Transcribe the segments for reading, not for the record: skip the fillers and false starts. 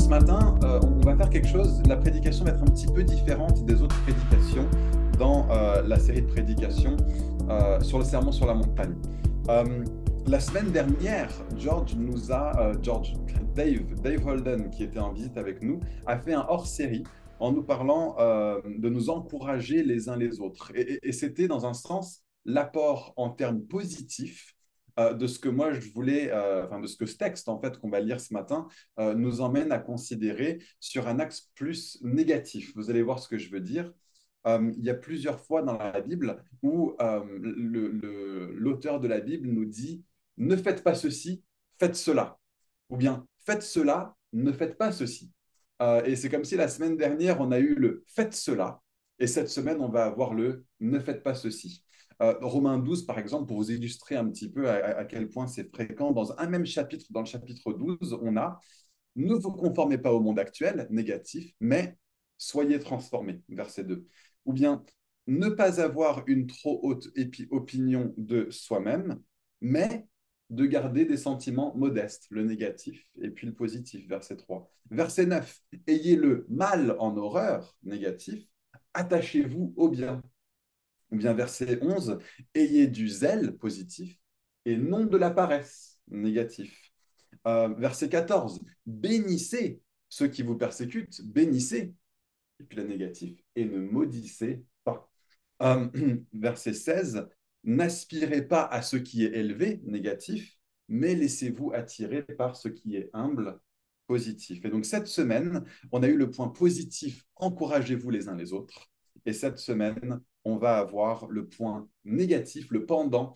matin, on va faire quelque chose. La prédication va être un petit peu différente des autres prédications dans la série de prédications sur le sermon sur la montagne. Euh, la semaine dernière, Dave Holden, qui était en visite avec nous, a fait un hors-série en nous parlant de nous encourager les uns les autres. Et c'était dans un sens l'apport en termes positifs de ce que moi je voulais, de ce que ce texte en fait qu'on va lire ce matin nous emmène à considérer sur un axe plus négatif. Vous allez voir ce que je veux dire. Il y a plusieurs fois dans la Bible où l'auteur de la Bible nous dit ne faites pas ceci, faites cela. Ou bien faites cela, ne faites pas ceci. Et c'est comme si la semaine dernière, on a eu le faites cela, et cette semaine, on va avoir le ne faites pas ceci. Romains 12, par exemple, pour vous illustrer un petit peu à quel point c'est fréquent, dans un même chapitre, dans le chapitre 12, on a ne vous conformez pas au monde actuel, négatif, mais soyez transformés, verset 2. Ou bien ne pas avoir une trop haute opinion de soi-même, mais de garder des sentiments modestes, le négatif, et puis le positif, verset 3. Verset 9, ayez le mal en horreur, négatif, attachez-vous au bien. Ou bien verset 11, ayez du zèle, positif, et non de la paresse, négatif. Verset 14, bénissez ceux qui vous persécutent, bénissez, et puis la négative, et ne maudissez pas. Verset 16, n'aspirez pas à ce qui est élevé, négatif, mais laissez-vous attirer par ce qui est humble, positif. Et donc cette semaine, on a eu le point positif, encouragez-vous les uns les autres. Et cette semaine, on va avoir le point négatif, le pendant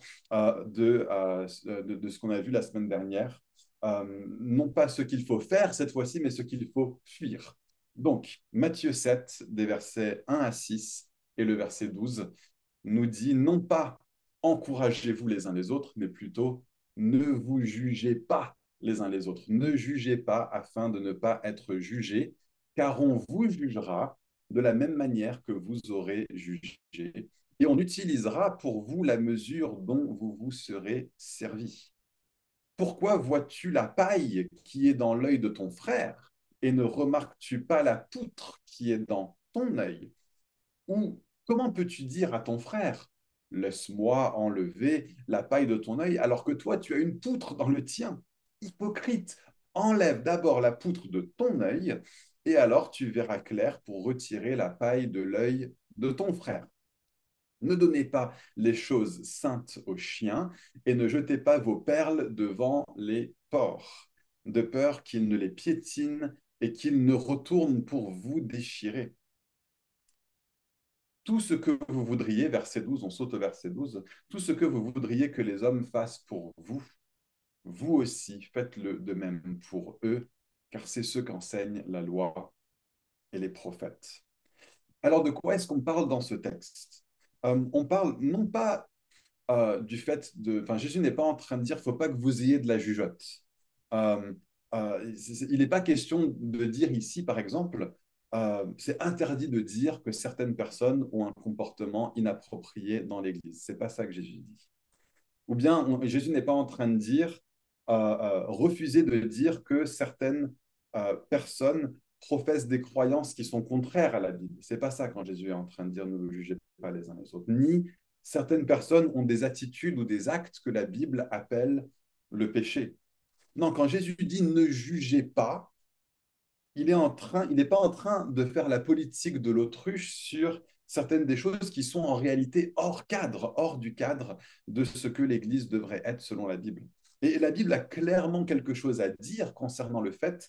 de ce qu'on a vu la semaine dernière. Non pas ce qu'il faut faire cette fois-ci, mais ce qu'il faut fuir. Donc, Matthieu 7, des versets 1 à 6 et le verset 12 nous dit non pas encouragez-vous les uns les autres, mais plutôt ne vous jugez pas les uns les autres. Ne jugez pas afin de ne pas être jugés, car on vous jugera de la même manière que vous aurez jugé. Et on utilisera pour vous la mesure dont vous vous serez servi. Pourquoi vois-tu la paille qui est dans l'œil de ton frère et ne remarques-tu pas la poutre qui est dans ton œil? Ou comment peux-tu dire à ton frère, laisse-moi enlever la paille de ton œil alors que toi tu as une poutre dans le tien? Hypocrite, enlève d'abord la poutre de ton œil et alors tu verras clair pour retirer la paille de l'œil de ton frère. Ne donnez pas les choses saintes aux chiens et ne jetez pas vos perles devant les porcs, de peur qu'ils ne les piétinent et qu'ils ne retournent pour vous déchirer. Tout ce que vous voudriez, verset 12, on saute au verset 12, tout ce que vous voudriez que les hommes fassent pour vous, vous aussi faites-le de même pour eux, car c'est ce qu'enseignent la loi et les prophètes. Alors de quoi est-ce qu'on parle dans ce texte? On parle non pas du fait de... Enfin, Jésus n'est pas en train de dire, il ne faut pas que vous ayez de la jugeote. Euh, il n'est pas question de dire ici, par exemple, c'est interdit de dire que certaines personnes ont un comportement inapproprié dans l'Église. C'est pas ça que Jésus dit. Ou bien Jésus n'est pas en train de dire, refuser de dire que certaines personnes professent des croyances qui sont contraires à la Bible. C'est pas ça quand Jésus est en train de dire ne vous jugez pas les uns les autres. Ni certaines personnes ont des attitudes ou des actes que la Bible appelle le péché. Non, quand Jésus dit ne jugez pas, il n'est pas en train de faire la politique de l'autruche sur certaines des choses qui sont en réalité hors cadre, hors du cadre de ce que l'Église devrait être selon la Bible. Et la Bible a clairement quelque chose à dire concernant le fait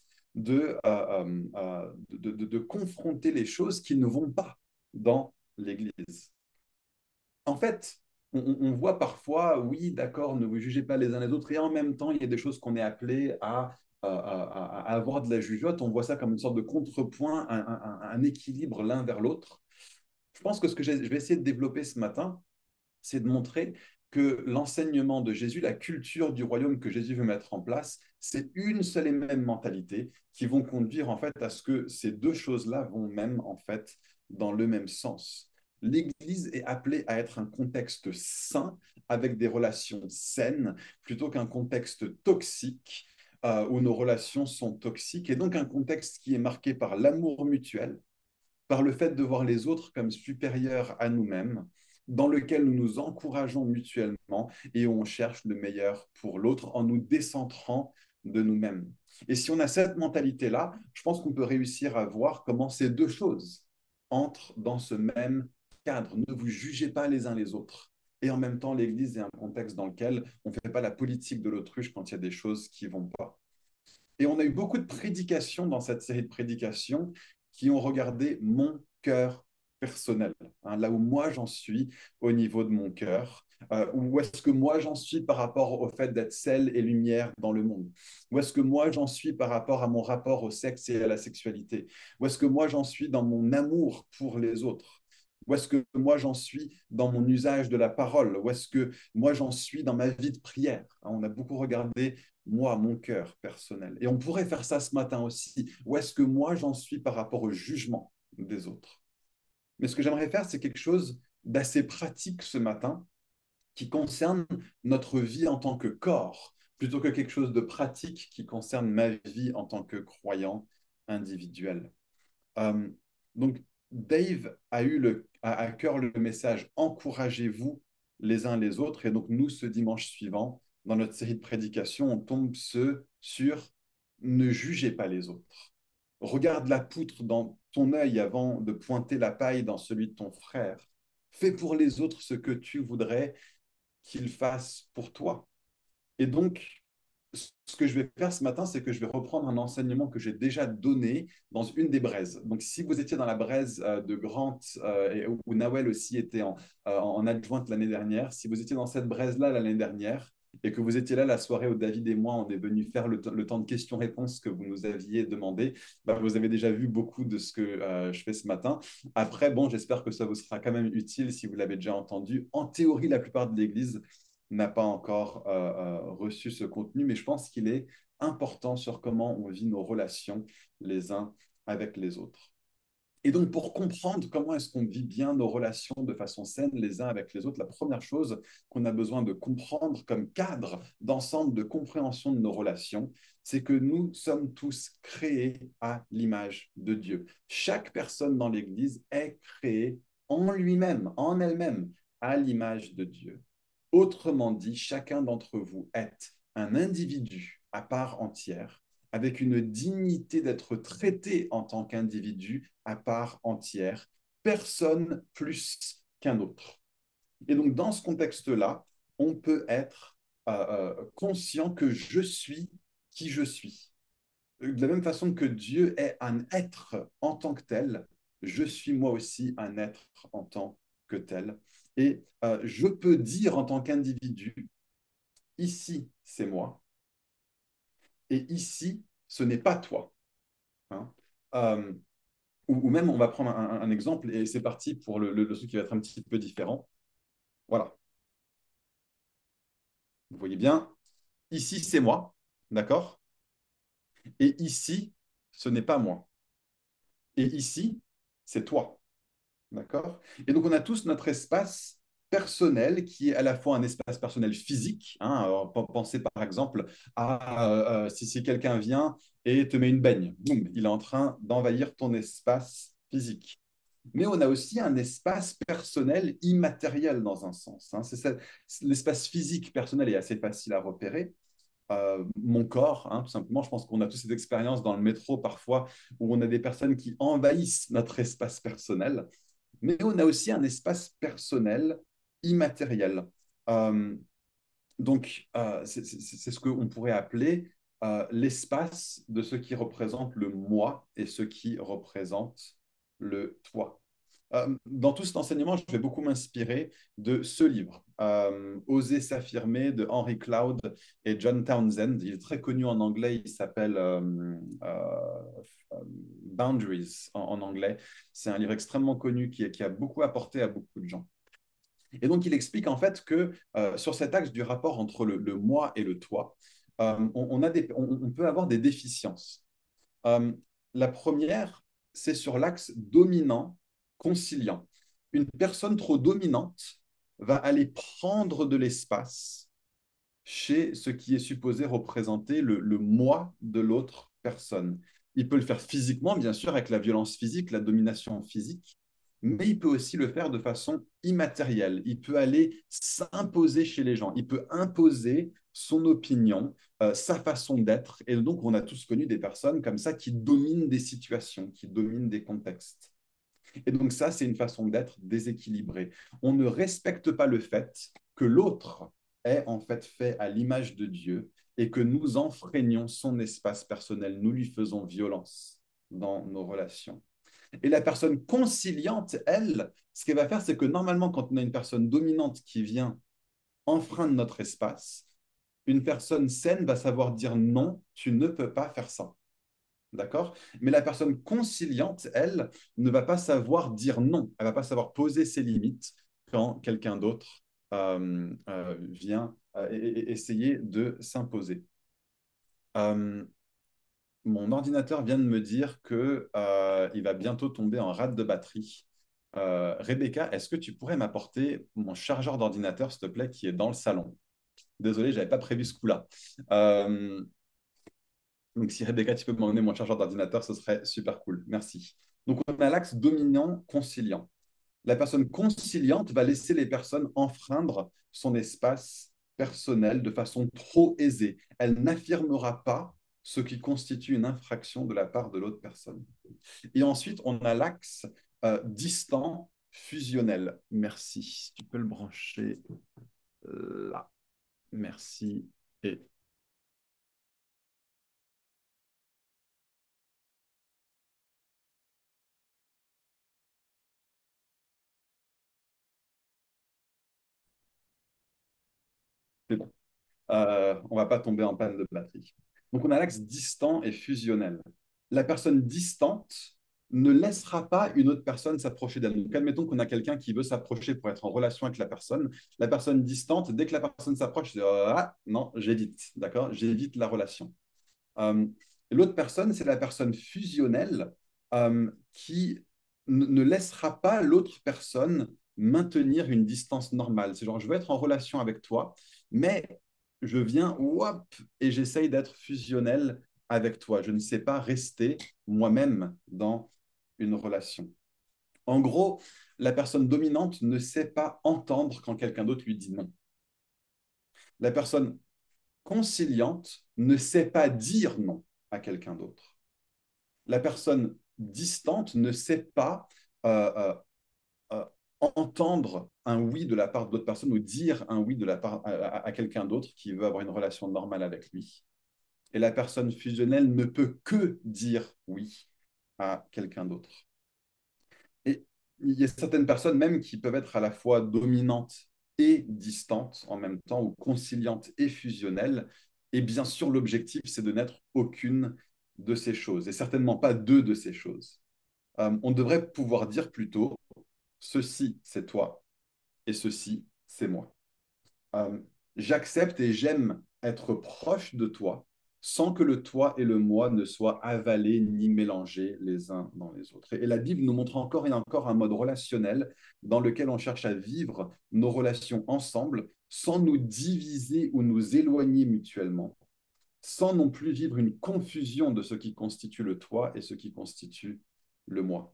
de confronter les choses qui ne vont pas dans l'Église. En fait, on voit parfois, oui, d'accord, ne vous jugez pas les uns les autres, et en même temps, il y a des choses qu'on est appelé à avoir de la jugeote. On voit ça comme une sorte de contrepoint, un équilibre l'un vers l'autre. Je pense que ce que je vais essayer de développer ce matin, c'est de montrer que l'enseignement de Jésus, la culture du royaume que Jésus veut mettre en place, c'est une seule et même mentalité qui vont conduire en fait à ce que ces deux choses-là vont même en fait dans le même sens. L'Église est appelée à être un contexte sain avec des relations saines plutôt qu'un contexte toxique où nos relations sont toxiques, et donc un contexte qui est marqué par l'amour mutuel, par le fait de voir les autres comme supérieurs à nous-mêmes, dans lequel nous nous encourageons mutuellement et où on cherche le meilleur pour l'autre en nous décentrant de nous-mêmes. Et si on a cette mentalité-là, je pense qu'on peut réussir à voir comment ces deux choses entrent dans ce même cadre. Ne vous jugez pas les uns les autres. Et en même temps, l'Église est un contexte dans lequel on ne fait pas la politique de l'autruche quand il y a des choses qui ne vont pas. Et on a eu beaucoup de prédications dans cette série de prédications qui ont regardé mon cœur personnel, hein, là où moi j'en suis au niveau de mon cœur, où est-ce que moi j'en suis par rapport au fait d'être sel et lumière dans le monde, où est-ce que moi j'en suis par rapport à mon rapport au sexe et à la sexualité, où est-ce que moi j'en suis dans mon amour pour les autres. Où est-ce que moi j'en suis dans mon usage de la parole? Où est-ce que moi j'en suis dans ma vie de prière? Hein, on a beaucoup regardé moi, mon cœur personnel. Et on pourrait faire ça ce matin aussi. Où est-ce que moi j'en suis par rapport au jugement des autres? Mais ce que j'aimerais faire, c'est quelque chose d'assez pratique ce matin qui concerne notre vie en tant que corps, plutôt que quelque chose de pratique qui concerne ma vie en tant que croyant individuel. Euh, donc, Dave a eu à cœur le message encouragez-vous les uns les autres. Et donc, nous, ce dimanche suivant, dans notre série de prédications, on tombe sur ne jugez pas les autres. Regarde la poutre dans ton œil avant de pointer la paille dans celui de ton frère. Fais pour les autres ce que tu voudrais qu'ils fassent pour toi. Et donc, ce que je vais faire ce matin, c'est que je vais reprendre un enseignement que j'ai déjà donné dans une des braises. Donc, si vous étiez dans la braise de Grant, où Nawel aussi était en adjointe l'année dernière, si vous étiez dans cette braise-là l'année dernière, et que vous étiez là la soirée où David et moi, on est venus faire le temps de questions-réponses que vous nous aviez demandé, bah, vous avez déjà vu beaucoup de ce que je fais ce matin. Après, bon, j'espère que ça vous sera quand même utile si vous l'avez déjà entendu. En théorie, la plupart de l'Église n'a pas encore reçu ce contenu, mais je pense qu'il est important sur comment on vit nos relations les uns avec les autres. Et donc, pour comprendre comment est-ce qu'on vit bien nos relations de façon saine les uns avec les autres, la première chose qu'on a besoin de comprendre comme cadre d'ensemble de compréhension de nos relations, c'est que nous sommes tous créés à l'image de Dieu. Chaque personne dans l'Église est créée en lui-même, en elle-même, à l'image de Dieu. Autrement dit, chacun d'entre vous est un individu à part entière, avec une dignité d'être traité en tant qu'individu à part entière, personne plus qu'un autre. Et donc, dans ce contexte-là, on peut être conscient que je suis qui je suis. De la même façon que Dieu est un être en tant que tel, je suis moi aussi un être en tant que tel. Et je peux dire en tant qu'individu, ici, c'est moi, et ici, ce n'est pas toi. Hein. Euh, ou même, on va prendre un exemple, et c'est parti pour le truc qui va être un petit peu différent. Voilà, vous voyez bien, ici, c'est moi, d'accord? Et ici, ce n'est pas moi. Et ici, c'est toi. D'accord? Et donc, on a tous notre espace personnel qui est à la fois un espace personnel physique. Hein, alors, pensez par exemple à si quelqu'un vient et te met une baigne, boum, il est en train d'envahir ton espace physique. Mais on a aussi un espace personnel immatériel dans un sens. Hein. L'espace physique personnel est assez facile à repérer. Mon corps, hein, tout simplement. Je pense qu'on a tous cette expérience dans le métro parfois où on a des personnes qui envahissent notre espace personnel, mais on a aussi un espace personnel immatériel. Euh, c'est ce qu'on pourrait appeler l'espace de ce qui représente le moi et ce qui représente le toi. Dans tout cet enseignement, je vais beaucoup m'inspirer de ce livre, Oser s'affirmer de Henry Cloud et John Townsend. Il est très connu en anglais, il s'appelle Boundaries en anglais. C'est un livre extrêmement connu qui a beaucoup apporté à beaucoup de gens. Et donc, il explique en fait que sur cet axe du rapport entre le moi et le toi, on peut avoir des déficiences. Euh, la première, c'est sur l'axe dominant-conciliant. Une personne trop dominante va aller prendre de l'espace chez ce qui est supposé représenter le moi de l'autre personne. Il peut le faire physiquement, bien sûr, avec la violence physique, la domination physique, mais il peut aussi le faire de façon immatérielle. Il peut aller s'imposer chez les gens. Il peut imposer son opinion, sa façon d'être. Et donc, on a tous connu des personnes comme ça qui dominent des situations, qui dominent des contextes. Et donc ça, c'est une façon d'être déséquilibrée. On ne respecte pas le fait que l'autre est en fait à l'image de Dieu et que nous enfreignons son espace personnel, nous lui faisons violence dans nos relations. Et la personne conciliante, elle, ce qu'elle va faire, c'est que normalement, quand on a une personne dominante qui vient enfreindre notre espace, une personne saine va savoir dire non, tu ne peux pas faire ça. D'accord? Mais la personne conciliante, elle, ne va pas savoir dire non. Elle ne va pas savoir poser ses limites quand quelqu'un d'autre vient essayer de s'imposer. Euh, Mon ordinateur vient de me dire que, il va bientôt tomber en rate de batterie. Rebecca, est-ce que tu pourrais m'apporter mon chargeur d'ordinateur, s'il te plaît, qui est dans le salon? Désolé, je n'avais pas prévu ce coup-là. Euh, Donc, si Rebecca, tu peux m'emmener mon chargeur d'ordinateur, ce serait super cool. Merci. Donc, on a l'axe dominant-conciliant. La personne conciliante va laisser les personnes enfreindre son espace personnel de façon trop aisée. Elle n'affirmera pas ce qui constitue une infraction de la part de l'autre personne. Et ensuite, on a l'axe distant fusionnel. Merci. Tu peux le brancher là. Merci. Et c'est bon. On ne va pas tomber en panne de batterie. Donc, on a l'axe distant et fusionnel. La personne distante ne laissera pas une autre personne s'approcher d'elle. Donc, admettons qu'on a quelqu'un qui veut s'approcher pour être en relation avec la personne. La personne distante, dès que la personne s'approche, c'est ah, non, j'évite, d'accord? J'évite la relation. Euh, L'autre personne, c'est la personne fusionnelle qui ne laissera pas l'autre personne maintenir une distance normale. C'est genre, je veux être en relation avec toi, mais je viens, whop, et j'essaye d'être fusionnel avec toi. Je ne sais pas rester moi-même dans une relation. En gros, la personne dominante ne sait pas entendre quand quelqu'un d'autre lui dit non. La personne conciliante ne sait pas dire non à quelqu'un d'autre. La personne distante ne sait pas euh, euh, euh, entendre un oui de la part d'autres personnes ou dire un oui de la part à quelqu'un d'autre qui veut avoir une relation normale avec lui. Et la personne fusionnelle ne peut que dire oui à quelqu'un d'autre. Et il y a certaines personnes même qui peuvent être à la fois dominantes et distantes en même temps, ou conciliantes et fusionnelles. Et bien sûr, l'objectif, c'est de n'être aucune de ces choses, et certainement pas deux de ces choses. On devrait pouvoir dire plutôt, ceci, c'est toi, et ceci, c'est moi. Euh, J'accepte et j'aime être proche de toi sans que le toi et le moi ne soient avalés ni mélangés les uns dans les autres. Et la Bible nous montre encore et encore un mode relationnel dans lequel on cherche à vivre nos relations ensemble sans nous diviser ou nous éloigner mutuellement, sans non plus vivre une confusion de ce qui constitue le toi et ce qui constitue le moi.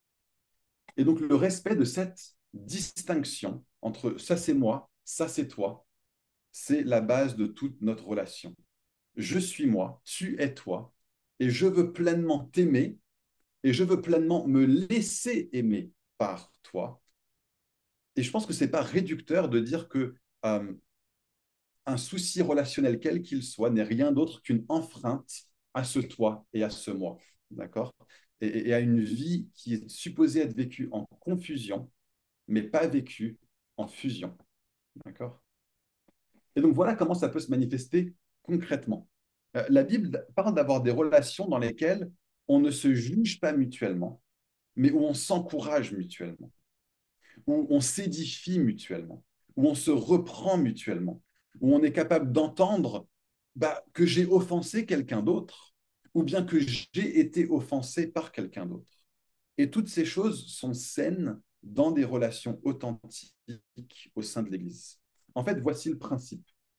Et donc le respect de cette distinction entre ça c'est moi, ça c'est toi, c'est la base de toute notre relation. Je suis moi, tu es toi, et je veux pleinement t'aimer, et je veux pleinement me laisser aimer par toi. Et je pense que ce n'est pas réducteur de dire que un souci relationnel quel qu'il soit n'est rien d'autre qu'une enfreinte à ce toi et à ce moi. D'accord? Et à une vie qui est supposée être vécue en confusion, mais pas vécue en fusion. D'accord? Et donc voilà comment ça peut se manifester concrètement. La Bible parle d'avoir des relations dans lesquelles on ne se juge pas mutuellement, mais où on s'encourage mutuellement, où on s'édifie mutuellement, où on se reprend mutuellement, où on est capable d'entendre que j'ai offensé quelqu'un d'autre, ou bien que j'ai été offensé par quelqu'un d'autre. Et toutes ces choses sont saines dans des relations authentiques au sein de l'Église. En fait, voici le principe.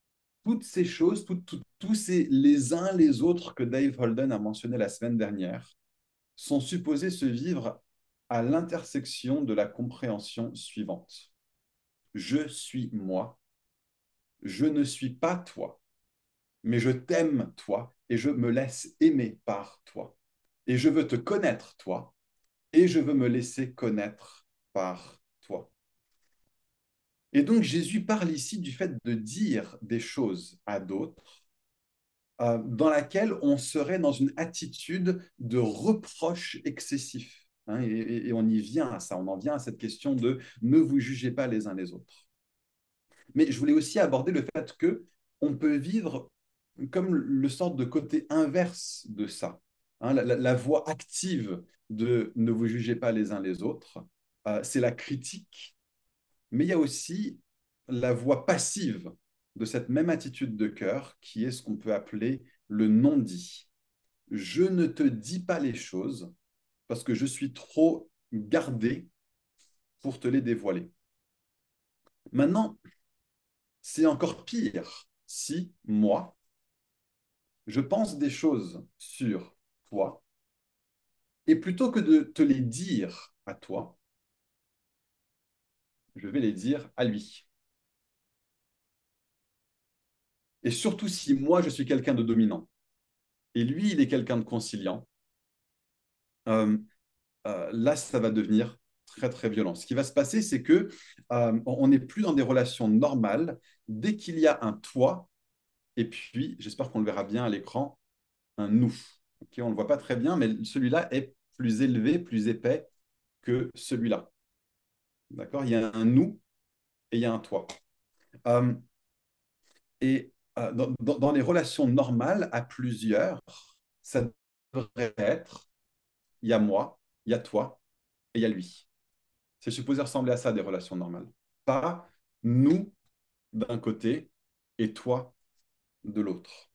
toutes ces choses, tous ces les uns les autres que Dave Holden a mentionné la semaine dernière, sont supposés se vivre à l'intersection de la compréhension suivante. Je suis moi, je ne suis pas toi, mais je t'aime toi et je me laisse aimer par toi. Et je veux te connaître toi et je veux me laisser connaître par toi. Et donc Jésus parle ici du fait de dire des choses à d'autres dans laquelle on serait dans une attitude de reproche excessif. Hein, et on y vient à ça, on en vient à cette question de ne vous jugez pas les uns les autres. Mais je voulais aussi aborder le fait que on peut vivre comme le sorte de côté inverse de ça. Hein, la voie active de ne vous jugez pas les uns les autres, c'est la critique, mais il y a aussi la voie passive de cette même attitude de cœur qui est ce qu'on peut appeler le non-dit. Je ne te dis pas les choses parce que je suis trop gardé pour te les dévoiler. Maintenant, c'est encore pire si moi, je pense des choses sur toi et plutôt que de te les dire à toi, je vais les dire à lui. Et surtout si moi, je suis quelqu'un de dominant et lui, il est quelqu'un de conciliant, euh, là, ça va devenir très, très violent. Ce qui va se passer, c'est que on n'est plus dans des relations normales dès qu'il y a un toi, et puis, j'espère qu'on le verra bien à l'écran, un nous. Okay, on ne le voit pas très bien, mais celui-là est plus élevé, plus épais que celui-là. D'accord? Il y a un nous et il y a un toi. Euh, dans les relations normales, à plusieurs, ça devrait être il y a moi, il y a toi et il y a lui. C'est supposé ressembler à ça, des relations normales. Pas nous d'un côté et toi de l'autre.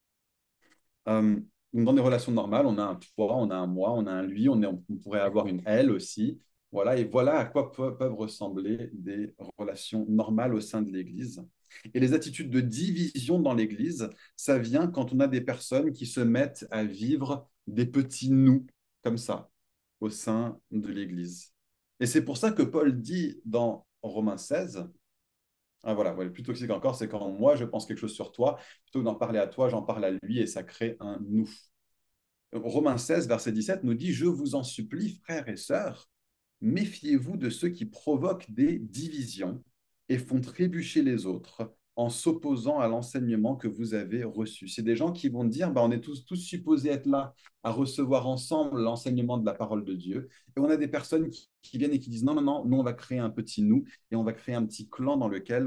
Euh, dans des relations normales, on a un toi, on a un moi, on a un lui, on pourrait avoir une elle aussi. Voilà, et voilà à quoi peuvent ressembler des relations normales au sein de l'Église. Et les attitudes de division dans l'Église, ça vient quand on a des personnes qui se mettent à vivre des petits nous, comme ça, au sein de l'Église. Et c'est pour ça que Paul dit dans Romains 16, ah, voilà, ouais, plus toxique encore, c'est quand moi je pense quelque chose sur toi, plutôt que d'en parler à toi, j'en parle à lui et ça crée un nous. Romains 16, verset 17 nous dit, je vous en supplie, frères et sœurs, méfiez-vous de ceux qui provoquent des divisions et font trébucher les autres en s'opposant à l'enseignement que vous avez reçu. C'est des gens qui vont dire, bah, on est tous supposés être là à recevoir ensemble l'enseignement de la parole de Dieu. Et on a des personnes qui viennent et qui disent, non, non, non, nous, on va créer un petit nous et on va créer un petit clan dans lequel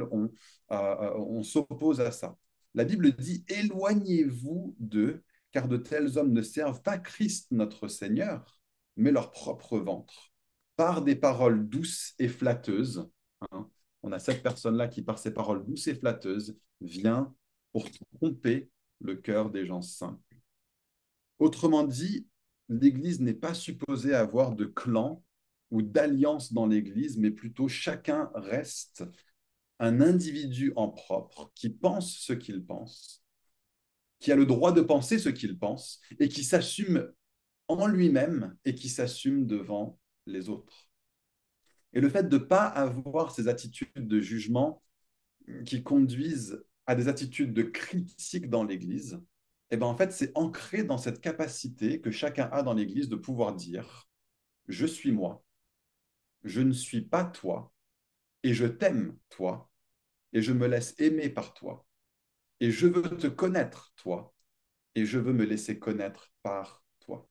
on s'oppose à ça. La Bible dit, éloignez-vous d'eux, car de tels hommes ne servent pas Christ notre Seigneur, mais leur propre ventre par des paroles douces et flatteuses. Hein, on a cette personne-là qui, par ses paroles douces et flatteuses, vient pour tromper le cœur des gens simples. Autrement dit, l'Église n'est pas supposée avoir de clan ou d'alliance dans l'Église, mais plutôt chacun reste un individu en propre qui pense ce qu'il pense, qui a le droit de penser ce qu'il pense et qui s'assume en lui-même et qui s'assume devant les autres. Et le fait de ne pas avoir ces attitudes de jugement qui conduisent à des attitudes de critique dans l'Église, eh ben en fait, c'est ancré dans cette capacité que chacun a dans l'Église de pouvoir dire, je suis moi, je ne suis pas toi, et je t'aime toi, et je me laisse aimer par toi, et je veux te connaître toi, et je veux me laisser connaître par toi.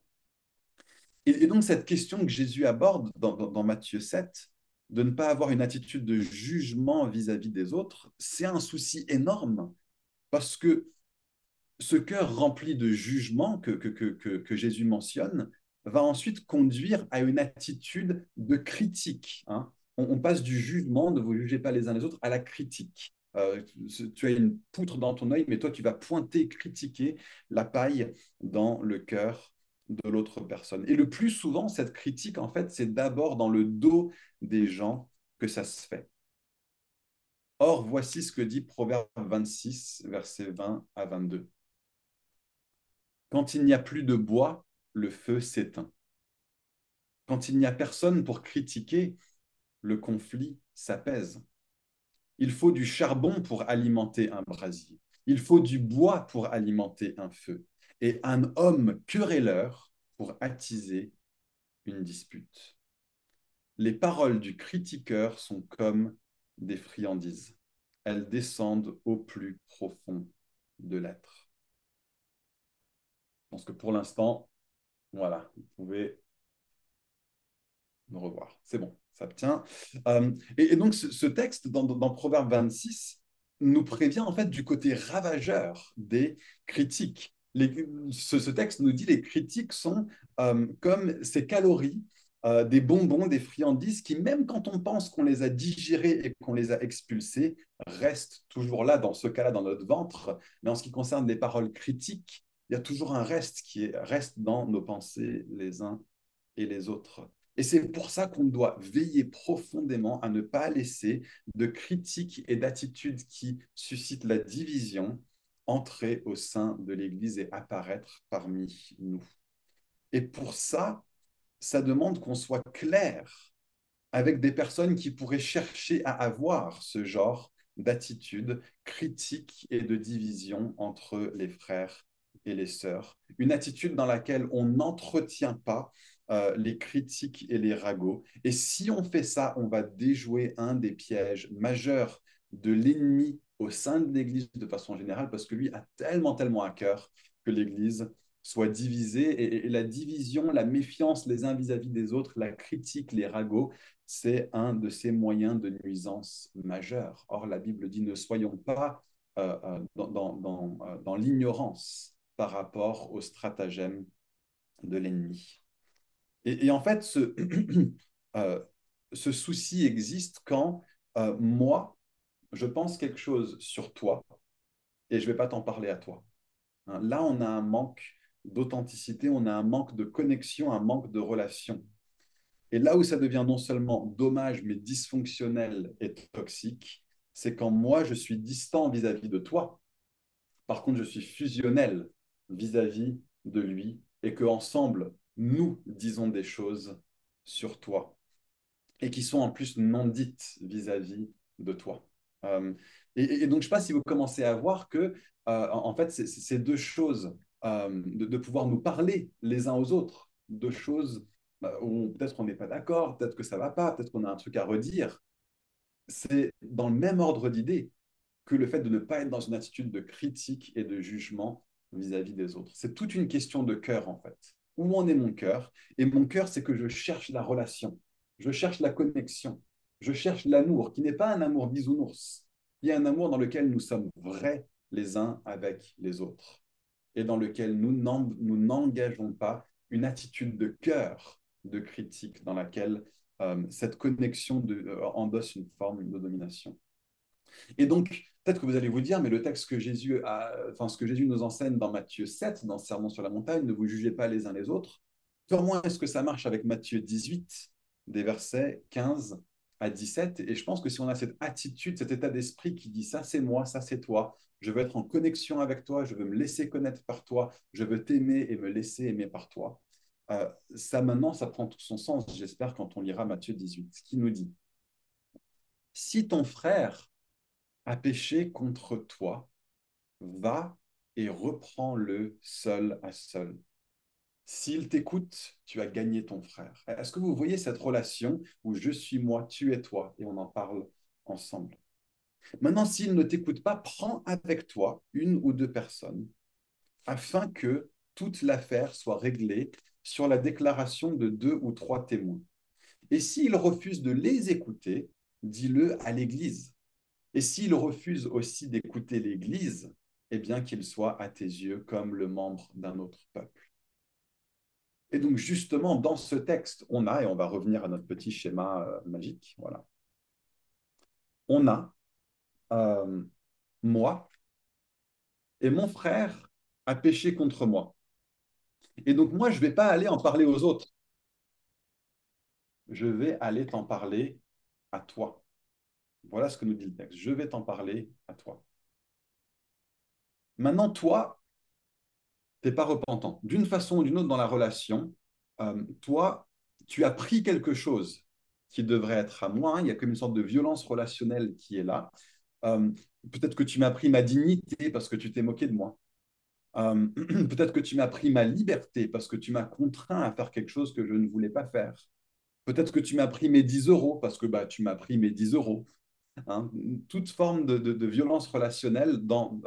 Et donc cette question que Jésus aborde dans Matthieu 7, de ne pas avoir une attitude de jugement vis-à-vis des autres, c'est un souci énorme parce que ce cœur rempli de jugement que Jésus mentionne va ensuite conduire à une attitude de critique. Hein. On passe du jugement, ne vous jugez pas les uns les autres, à la critique. Tu as une poutre dans ton œil, mais toi, tu vas pointer, critiquer la paille dans le cœur de l'autre personne. Et le plus souvent, cette critique, en fait, c'est d'abord dans le dos des gens que ça se fait. Or, voici ce que dit Proverbe 26, versets 20 à 22. Quand il n'y a plus de bois, le feu s'éteint. Quand il n'y a personne pour critiquer, le conflit s'apaise. Il faut du charbon pour alimenter un brasier. Il faut du bois pour alimenter un feu. Et un homme querelleur pour attiser une dispute. Les paroles du critiqueur sont comme des friandises. Elles descendent au plus profond de l'être. Je pense que pour l'instant, voilà, vous pouvez me revoir. C'est bon, ça tient. Et donc, ce texte dans Proverbe 26 nous prévient en fait du côté ravageur des critiques. Ce texte nous dit que les critiques sont comme ces calories, des bonbons, des friandises qui, même quand on pense qu'on les a digérées et qu'on les a expulsées, restent toujours là, dans ce cas-là, dans notre ventre. Mais en ce qui concerne les paroles critiques, il y a toujours un reste qui reste dans nos pensées les uns et les autres. Et c'est pour ça qu'on doit veiller profondément à ne pas laisser de critiques et d'attitudes qui suscitent la division entrer au sein de l'Église et apparaître parmi nous. Et pour ça, ça demande qu'on soit clair avec des personnes qui pourraient chercher à avoir ce genre d'attitude critique et de division entre les frères et les sœurs. Une attitude dans laquelle on n'entretient pas les critiques et les ragots. Et si on fait ça, on va déjouer un des pièges majeurs de l'ennemi au sein de l'Église de façon générale, parce que lui a tellement, tellement à cœur que l'Église soit divisée. Et la division, la méfiance les uns vis-à-vis des autres, la critique, les ragots, c'est un de ces moyens de nuisance majeurs. Or, la Bible dit ne soyons pas dans l'ignorance par rapport au stratagème de l'ennemi. Et en fait, euh, ce souci existe quand moi, je pense quelque chose sur toi et je ne vais pas t'en parler à toi. Hein, là, on a un manque d'authenticité, on a un manque de connexion, un manque de relation. Et là où ça devient non seulement dommage, mais dysfonctionnel et toxique, c'est quand moi, je suis distant vis-à-vis de toi. Par contre, je suis fusionnel vis-à-vis de lui et qu'ensemble, nous disons des choses sur toi et qui sont en plus non dites vis-à-vis de toi. Euh, donc, je ne sais pas si vous commencez à voir que, en fait, ces deux choses, de pouvoir nous parler les uns aux autres, deux choses où peut-être on n'est pas d'accord, peut-être que ça ne va pas, peut-être qu'on a un truc à redire, c'est dans le même ordre d'idée que le fait de ne pas être dans une attitude de critique et de jugement vis-à-vis des autres. C'est toute une question de cœur, en fait. Où en est mon cœur? Et mon cœur, c'est que je cherche la relation, je cherche la connexion, je cherche l'amour, qui n'est pas un amour bisounours, qui est un amour dans lequel nous sommes vrais les uns avec les autres et dans lequel nous n'engageons pas une attitude de cœur de critique dans laquelle cette connexion endosse une forme de domination. Et donc, peut-être que vous allez vous dire, mais le texte que ce que Jésus nous enseigne dans Matthieu 7, dans le Sermon sur la montagne, ne vous jugez pas les uns les autres. Comment est-ce que ça marche avec Matthieu 18, des versets 15 à 17? Et je pense que si on a cette attitude, cet état d'esprit qui dit ça c'est moi, ça c'est toi, je veux être en connexion avec toi, je veux me laisser connaître par toi, je veux t'aimer et me laisser aimer par toi. Ça maintenant, ça prend tout son sens, j'espère, quand on lira Matthieu 18, qui nous dit, si ton frère a péché contre toi, va et reprends-le seul à seul. S'il t'écoute, tu as gagné ton frère. Est-ce que vous voyez cette relation où je suis moi, tu es toi, et on en parle ensemble? Maintenant, s'il ne t'écoute pas, prends avec toi une ou deux personnes afin que toute l'affaire soit réglée sur la déclaration de deux ou trois témoins. Et s'il refuse de les écouter, dis-le à l'Église. Et s'il refuse aussi d'écouter l'Église, eh bien qu'il soit à tes yeux comme le membre d'un autre peuple. Et donc justement, dans ce texte, on a, et on va revenir à notre petit schéma magique, voilà, on a euh, moi et mon frère a péché contre moi. Et donc moi, je ne vais pas aller en parler aux autres, je vais aller t'en parler à toi. Voilà ce que nous dit le texte. Je vais t'en parler à toi. Maintenant, toi, tu n'es pas repentant. D'une façon ou d'une autre dans la relation, toi, tu as pris quelque chose qui devrait être à moi. Hein. Il y a comme une sorte de violence relationnelle qui est là. Euh, Peut-être que tu m'as pris ma dignité parce que tu t'es moqué de moi. Peut-être que tu m'as pris ma liberté parce que tu m'as contraint à faire quelque chose que je ne voulais pas faire. Peut-être que tu m'as pris mes 10 euros parce que bah, tu m'as pris mes 10 euros. Hein. Toute forme de violence relationnelle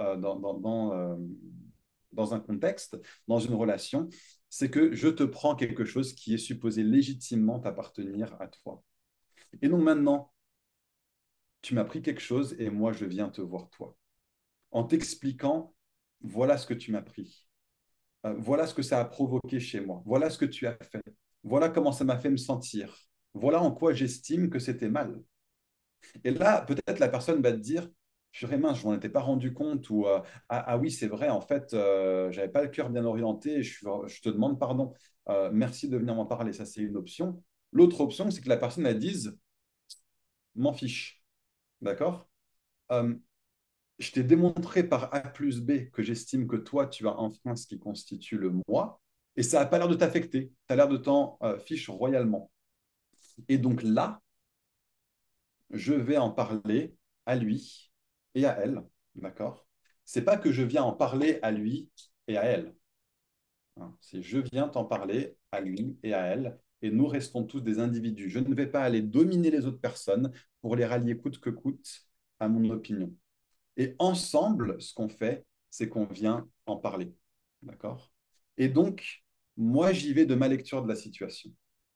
dans un contexte, dans une relation, c'est que je te prends quelque chose qui est supposé légitimement appartenir à toi. Et donc maintenant, tu m'as pris quelque chose et moi, je viens te voir toi. En t'expliquant, voilà ce que tu m'as pris. Voilà ce que ça a provoqué chez moi. Voilà ce que tu as fait. Voilà comment ça m'a fait me sentir. Voilà en quoi j'estime que c'était mal. Et là, peut-être la personne va te dire, purée mince, je m'en étais pas rendu compte, ou ah oui, c'est vrai, en fait, j'avais pas le cœur bien orienté, je te demande pardon. Merci de venir m'en parler. Ça, c'est une option. L'autre option, c'est que la personne elle dise, m'en fiche. D'accord? Euh, je t'ai démontré par A plus B que j'estime que toi, tu as enfreint ce qui constitue le moi, et ça n'a pas l'air de t'affecter. Tu as l'air de t'en fiche royalement. Et donc là, je vais en parler à lui et à elle, d'accord? C'est pas que je viens en parler à lui et à elle, hein. C'est je viens t'en parler à lui et à elle, et nous restons tous des individus. Je ne vais pas aller dominer les autres personnes pour les rallier coûte que coûte à mon opinion. Et ensemble, ce qu'on fait, c'est qu'on vient en parler, d'accord? Et donc, moi, j'y vais de ma lecture de la situation.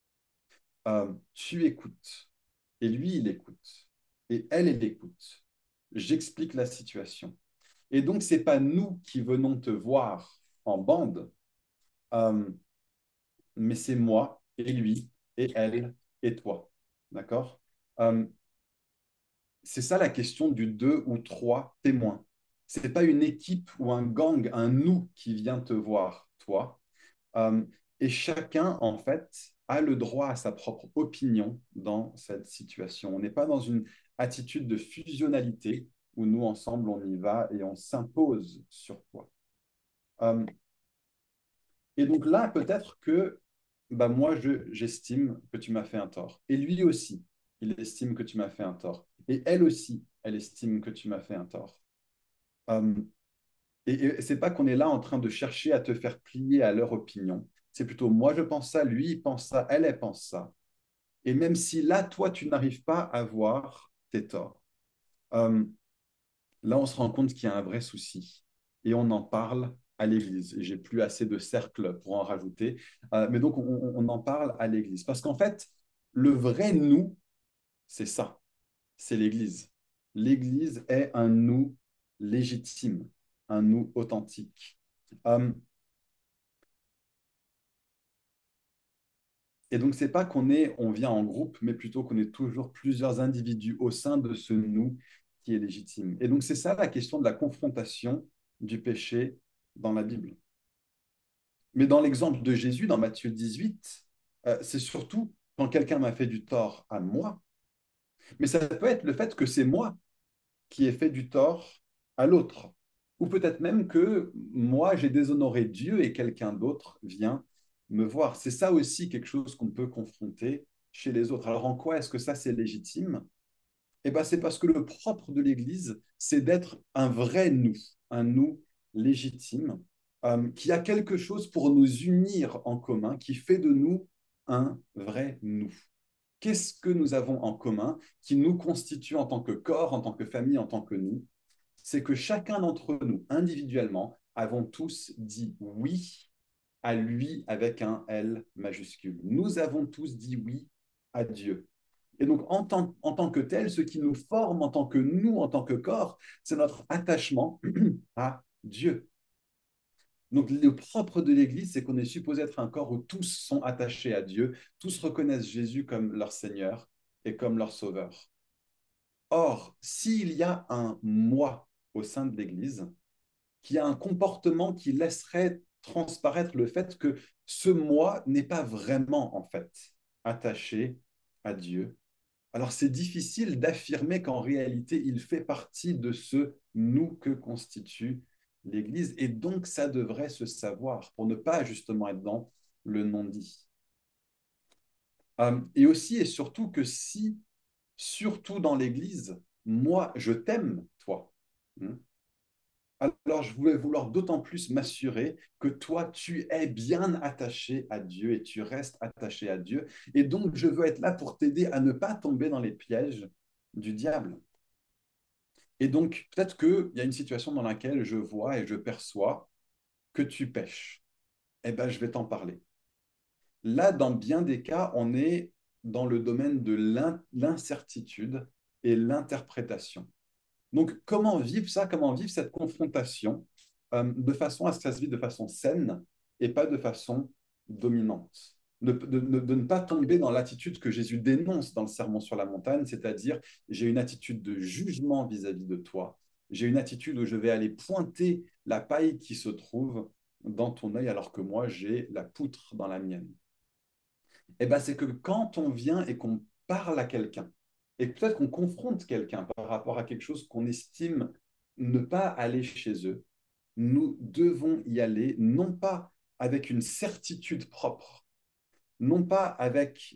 Tu écoutes, et lui, il écoute, et elle écoute. J'explique la situation. Et donc, ce n'est pas nous qui venons te voir en bande, euh, mais c'est moi et lui et elle et toi. D'accord? Euh, c'est ça la question du deux ou trois témoins. Ce n'est pas une équipe ou un gang, un nous qui vient te voir, toi. Euh, et chacun, en fait, a le droit à sa propre opinion dans cette situation. On n'est pas dans une attitude de fusionnalité où nous, ensemble, on y va et on s'impose sur toi. Euh, et donc là, peut-être que bah, moi, j'estime que tu m'as fait un tort. Et lui aussi, il estime que tu m'as fait un tort. Et elle aussi, elle estime que tu m'as fait un tort. Euh, et c'est pas qu'on est là en train de chercher à te faire plier à leur opinion. C'est plutôt moi je pense ça, lui il pense ça, elle pense ça. Et même si là, toi, tu n'arrives pas à voir tes torts, euh, là, on se rend compte qu'il y a un vrai souci. Et on en parle à l'Église. Et j'ai plus assez de cercles pour en rajouter. Mais donc, on en parle à l'Église. Parce qu'en fait, le vrai nous, c'est ça. C'est l'Église. L'Église est un nous légitime, un nous authentique. Euh, Et donc, c'est pas on vient en groupe, mais plutôt qu'on est toujours plusieurs individus au sein de ce nous qui est légitime. Et donc, c'est ça la question de la confrontation du péché dans la Bible. Mais dans l'exemple de Jésus, dans Matthieu 18, c'est surtout quand quelqu'un m'a fait du tort à moi, mais ça peut être le fait que c'est moi qui ai fait du tort à l'autre. Ou peut-être même que moi, j'ai déshonoré Dieu et quelqu'un d'autre vient me voir. C'est ça aussi quelque chose qu'on peut confronter chez les autres. Alors en quoi est-ce que ça, c'est légitime? Eh bien, c'est parce que le propre de l'Église, c'est d'être un vrai nous, un nous légitime, qui a quelque chose pour nous unir en commun, qui fait de nous un vrai nous. Qu'est-ce que nous avons en commun qui nous constitue en tant que corps, en tant que famille, en tant que nous? C'est que chacun d'entre nous, individuellement, avons tous dit oui à lui avec un L majuscule. Nous avons tous dit oui à Dieu. Et donc, en tant que tel, ce qui nous forme en tant que nous, en tant que corps, c'est notre attachement à Dieu. Donc, le propre de l'Église, c'est qu'on est supposé être un corps où tous sont attachés à Dieu, tous reconnaissent Jésus comme leur Seigneur et comme leur Sauveur. Or, s'il y a un moi au sein de l'Église, qui a un comportement qui laisserait transparaître le fait que ce moi n'est pas vraiment, en fait, attaché à Dieu, Alors c'est difficile d'affirmer qu'en réalité, il fait partie de ce nous que constitue l'Église, et donc ça devrait se savoir pour ne pas justement être dans le non-dit. Et aussi et surtout que si, surtout dans l'Église, moi, je t'aime, toi, hein, alors je voulais vouloir d'autant plus m'assurer que toi, tu es bien attaché à Dieu et tu restes attaché à Dieu. Et donc, je veux être là pour t'aider à ne pas tomber dans les pièges du diable. Et donc, peut-être qu'il y a une situation dans laquelle je vois et je perçois que tu pêches. Eh bien, je vais t'en parler. Là, dans bien des cas, on est dans le domaine de l'incertitude et l'interprétation. Donc, comment vivre ça? Comment vivre cette confrontation de façon à ce que ça se vive de façon saine et pas de façon dominante? De ne pas tomber dans l'attitude que Jésus dénonce dans le Sermon sur la montagne, c'est-à-dire j'ai une attitude de jugement vis-à-vis de toi. J'ai une attitude où je vais aller pointer la paille qui se trouve dans ton œil alors que moi j'ai la poutre dans la mienne. Eh ben, c'est que quand on vient et qu'on parle à quelqu'un, et peut-être qu'on confronte quelqu'un par rapport à quelque chose qu'on estime ne pas aller chez eux, nous devons y aller, non pas avec une certitude propre, non pas avec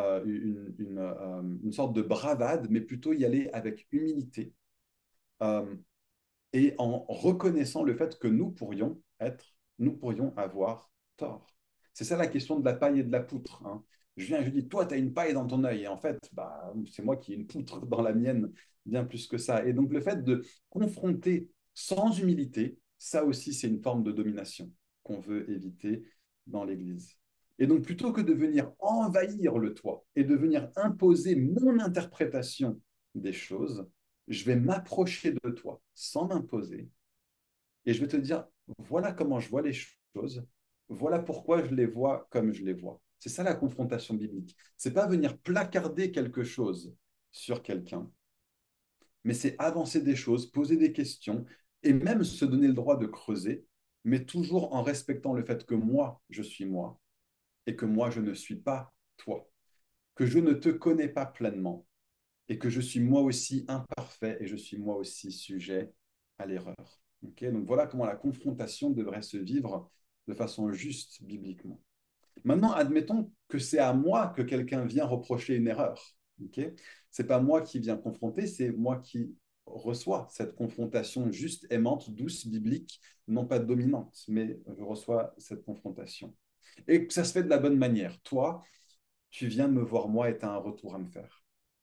une sorte de bravade, mais plutôt y aller avec humilité euh, et en reconnaissant le fait que nous pourrions avoir tort. C'est ça la question de la paille et de la poutre, hein. Je viens, je dis, toi, tu as une paille dans ton œil. Et en fait, bah, c'est moi qui ai une poutre dans la mienne, bien plus que ça. Et donc, le fait de confronter sans humilité, ça aussi, c'est une forme de domination qu'on veut éviter dans l'Église. Et donc, plutôt que de venir envahir le toit et de venir imposer mon interprétation des choses, je vais m'approcher de toi sans m'imposer et je vais te dire, voilà comment je vois les choses, voilà pourquoi je les vois comme je les vois. C'est ça la confrontation biblique. C'est pas venir placarder quelque chose sur quelqu'un, mais c'est avancer des choses, poser des questions et même se donner le droit de creuser, mais toujours en respectant le fait que moi, je suis moi et que moi, je ne suis pas toi, que je ne te connais pas pleinement et que je suis moi aussi imparfait et je suis moi aussi sujet à l'erreur. Okay, donc voilà comment la confrontation devrait se vivre de façon juste bibliquement. Maintenant, admettons que c'est à moi que quelqu'un vient reprocher une erreur. Okay, c'est pas moi qui viens confronter, c'est moi qui reçois cette confrontation juste, aimante, douce, biblique, non pas dominante, mais je reçois cette confrontation. Et que ça se fait de la bonne manière. Toi, tu viens me voir moi et tu as un retour à me faire.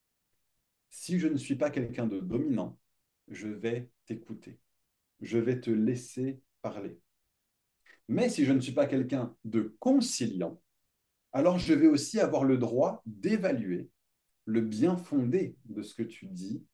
Si je ne suis pas quelqu'un de dominant, je vais t'écouter. Je vais te laisser parler. Mais si je ne suis pas quelqu'un de conciliant, alors je vais aussi avoir le droit d'évaluer le bien fondé de ce que tu dis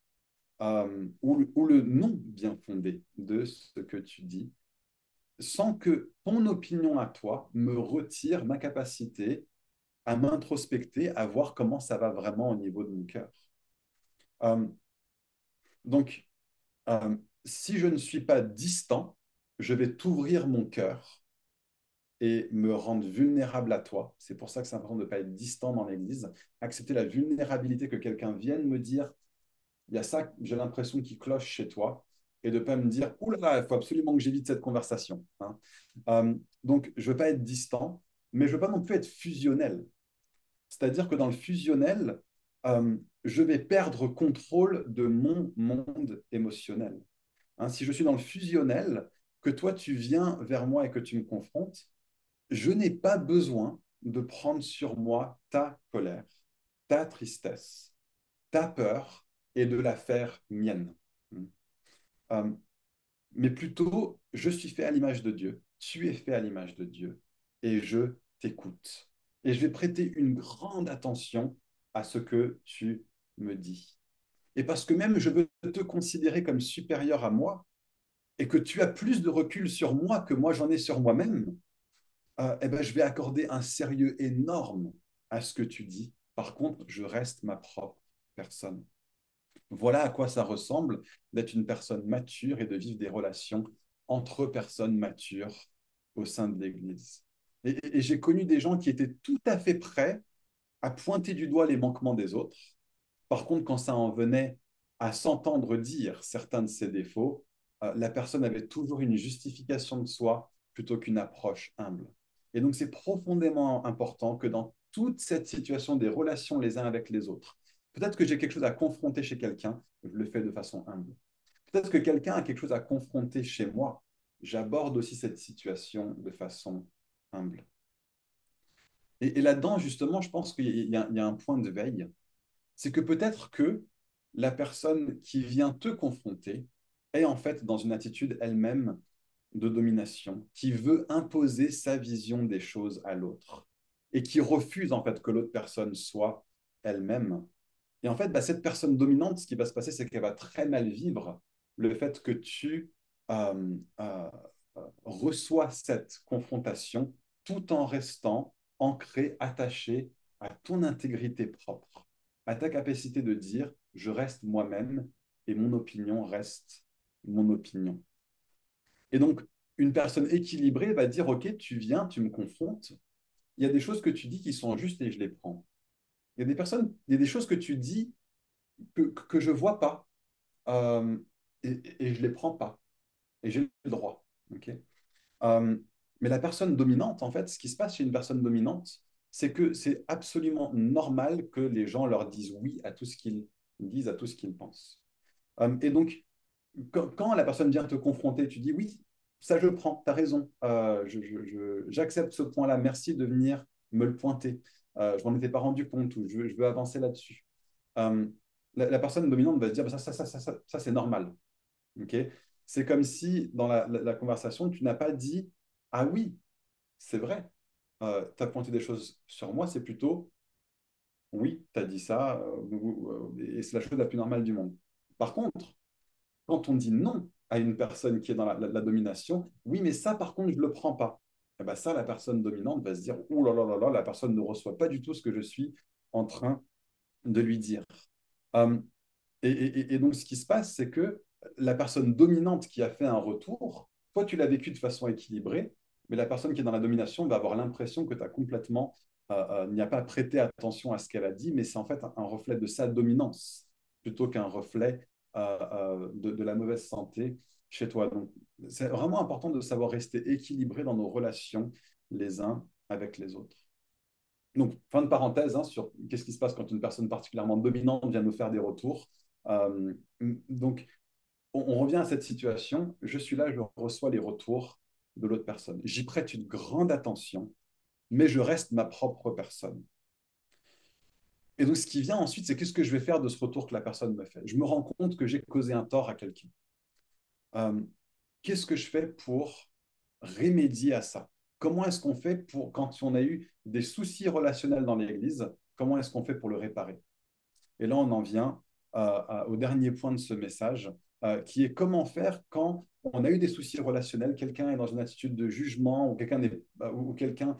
ou le non bien fondé de ce que tu dis, sans que ton opinion à toi me retire ma capacité à m'introspecter, à voir comment ça va vraiment au niveau de mon cœur. Euh, donc, Euh, si je ne suis pas distant, je vais t'ouvrir mon cœur et me rendre vulnérable à toi. C'est pour ça que c'est important de ne pas être distant dans l'Église. Accepter la vulnérabilité que quelqu'un vienne me dire, il y a ça, j'ai l'impression qui cloche chez toi, et de ne pas me dire, ouh là là, il faut absolument que j'évite cette conversation, hein. Donc, je ne veux pas être distant, mais je ne veux pas non plus être fusionnel. C'est-à-dire que dans le fusionnel, je vais perdre contrôle de mon monde émotionnel. Hein, si je suis dans le fusionnel, que toi tu viens vers moi et que tu me confrontes, je n'ai pas besoin de prendre sur moi ta colère, ta tristesse, ta peur et de la faire mienne. Euh, mais plutôt, je suis fait à l'image de Dieu, tu es fait à l'image de Dieu et je t'écoute. Et je vais prêter une grande attention à ce que tu me dis. Et parce que même je veux te considérer comme supérieur à moi, et que tu as plus de recul sur moi que moi j'en ai sur moi-même, eh ben, je vais accorder un sérieux énorme à ce que tu dis. Par contre, je reste ma propre personne. Voilà à quoi ça ressemble d'être une personne mature et de vivre des relations entre personnes matures au sein de l'Église. Et j'ai connu des gens qui étaient tout à fait prêts à pointer du doigt les manquements des autres, Par contre, quand ça en venait à s'entendre dire certains de ses défauts, la personne avait toujours une justification de soi plutôt qu'une approche humble. Et donc, c'est profondément important que dans toute cette situation des relations les uns avec les autres, peut-être que j'ai quelque chose à confronter chez quelqu'un, je le fais de façon humble. Peut-être que quelqu'un a quelque chose à confronter chez moi, j'aborde aussi cette situation de façon humble. Et là-dedans, justement, je pense qu'il y a un point de veille, c'est que peut-être que la personne qui vient te confronter est en fait dans une attitude elle-même de domination, qui veut imposer sa vision des choses à l'autre et qui refuse en fait que l'autre personne soit elle-même. Et en fait, bah, cette personne dominante, ce qui va se passer, c'est qu'elle va très mal vivre le fait que tu euh, euh, reçois cette confrontation tout en restant ancré, attaché à ton intégrité propre, à ta capacité de dire je reste moi-même et mon opinion reste mon opinion. Et donc, une personne équilibrée va dire ok, tu viens, tu me confrontes, il y a des choses que tu dis qui sont justes et je les prends. Il y a des choses que tu dis que je ne vois pas euh, et je ne les prends pas. Et j'ai le droit. Okay. Euh, mais la personne dominante, en fait, ce qui se passe chez une personne dominante, c'est que c'est absolument normal que les gens leur disent oui à tout ce qu'ils disent, à tout ce qu'ils pensent. Et donc, quand la personne vient te confronter, tu dis oui, ça je prends, tu as raison, j'accepte ce point-là, merci de venir me le pointer. Je m'en étais pas rendu compte ou je veux avancer là-dessus. Euh, la personne dominante va se dire bah, ça c'est normal. Okay. C'est comme si dans la conversation, tu n'as pas dit ah oui, c'est vrai, tu as pointé des choses sur moi, c'est plutôt oui, tu as dit ça, et c'est la chose la plus normale du monde. Par contre, quand on dit non à une personne qui est dans la domination, oui, mais ça, par contre, je ne le prends pas. Et ben ça, la personne dominante va se dire, ouh là là là là, la personne ne reçoit pas du tout ce que je suis en train de lui dire. Euh, et donc, ce qui se passe, c'est que la personne dominante qui a fait un retour, toi, tu l'as vécu de façon équilibrée, mais la personne qui est dans la domination va avoir l'impression que tu as complètement, n'y a pas prêté attention à ce qu'elle a dit, mais c'est en fait un reflet de sa dominance plutôt qu'un reflet de la mauvaise santé chez toi. Donc, c'est vraiment important de savoir rester équilibré dans nos relations les uns avec les autres. Donc, fin de parenthèse hein, sur qu'est-ce qui se passe quand une personne particulièrement dominante vient nous faire des retours. Euh, donc, on revient à cette situation. Je suis là, je reçois les retours de l'autre personne. J'y prête une grande attention, mais je reste ma propre personne. Et donc, ce qui vient ensuite, c'est qu'est-ce que je vais faire de ce retour que la personne me fait. Je me rends compte que j'ai causé un tort à quelqu'un. Euh, Qu'est-ce que je fais pour remédier à ça? Comment est-ce qu'on fait pour, quand on a eu des soucis relationnels dans l'Église, comment est-ce qu'on fait pour le réparer? Et là, on en vient au dernier point de ce message, qui est comment faire quand on a eu des soucis relationnels, quelqu'un est dans une attitude de jugement ou quelqu'un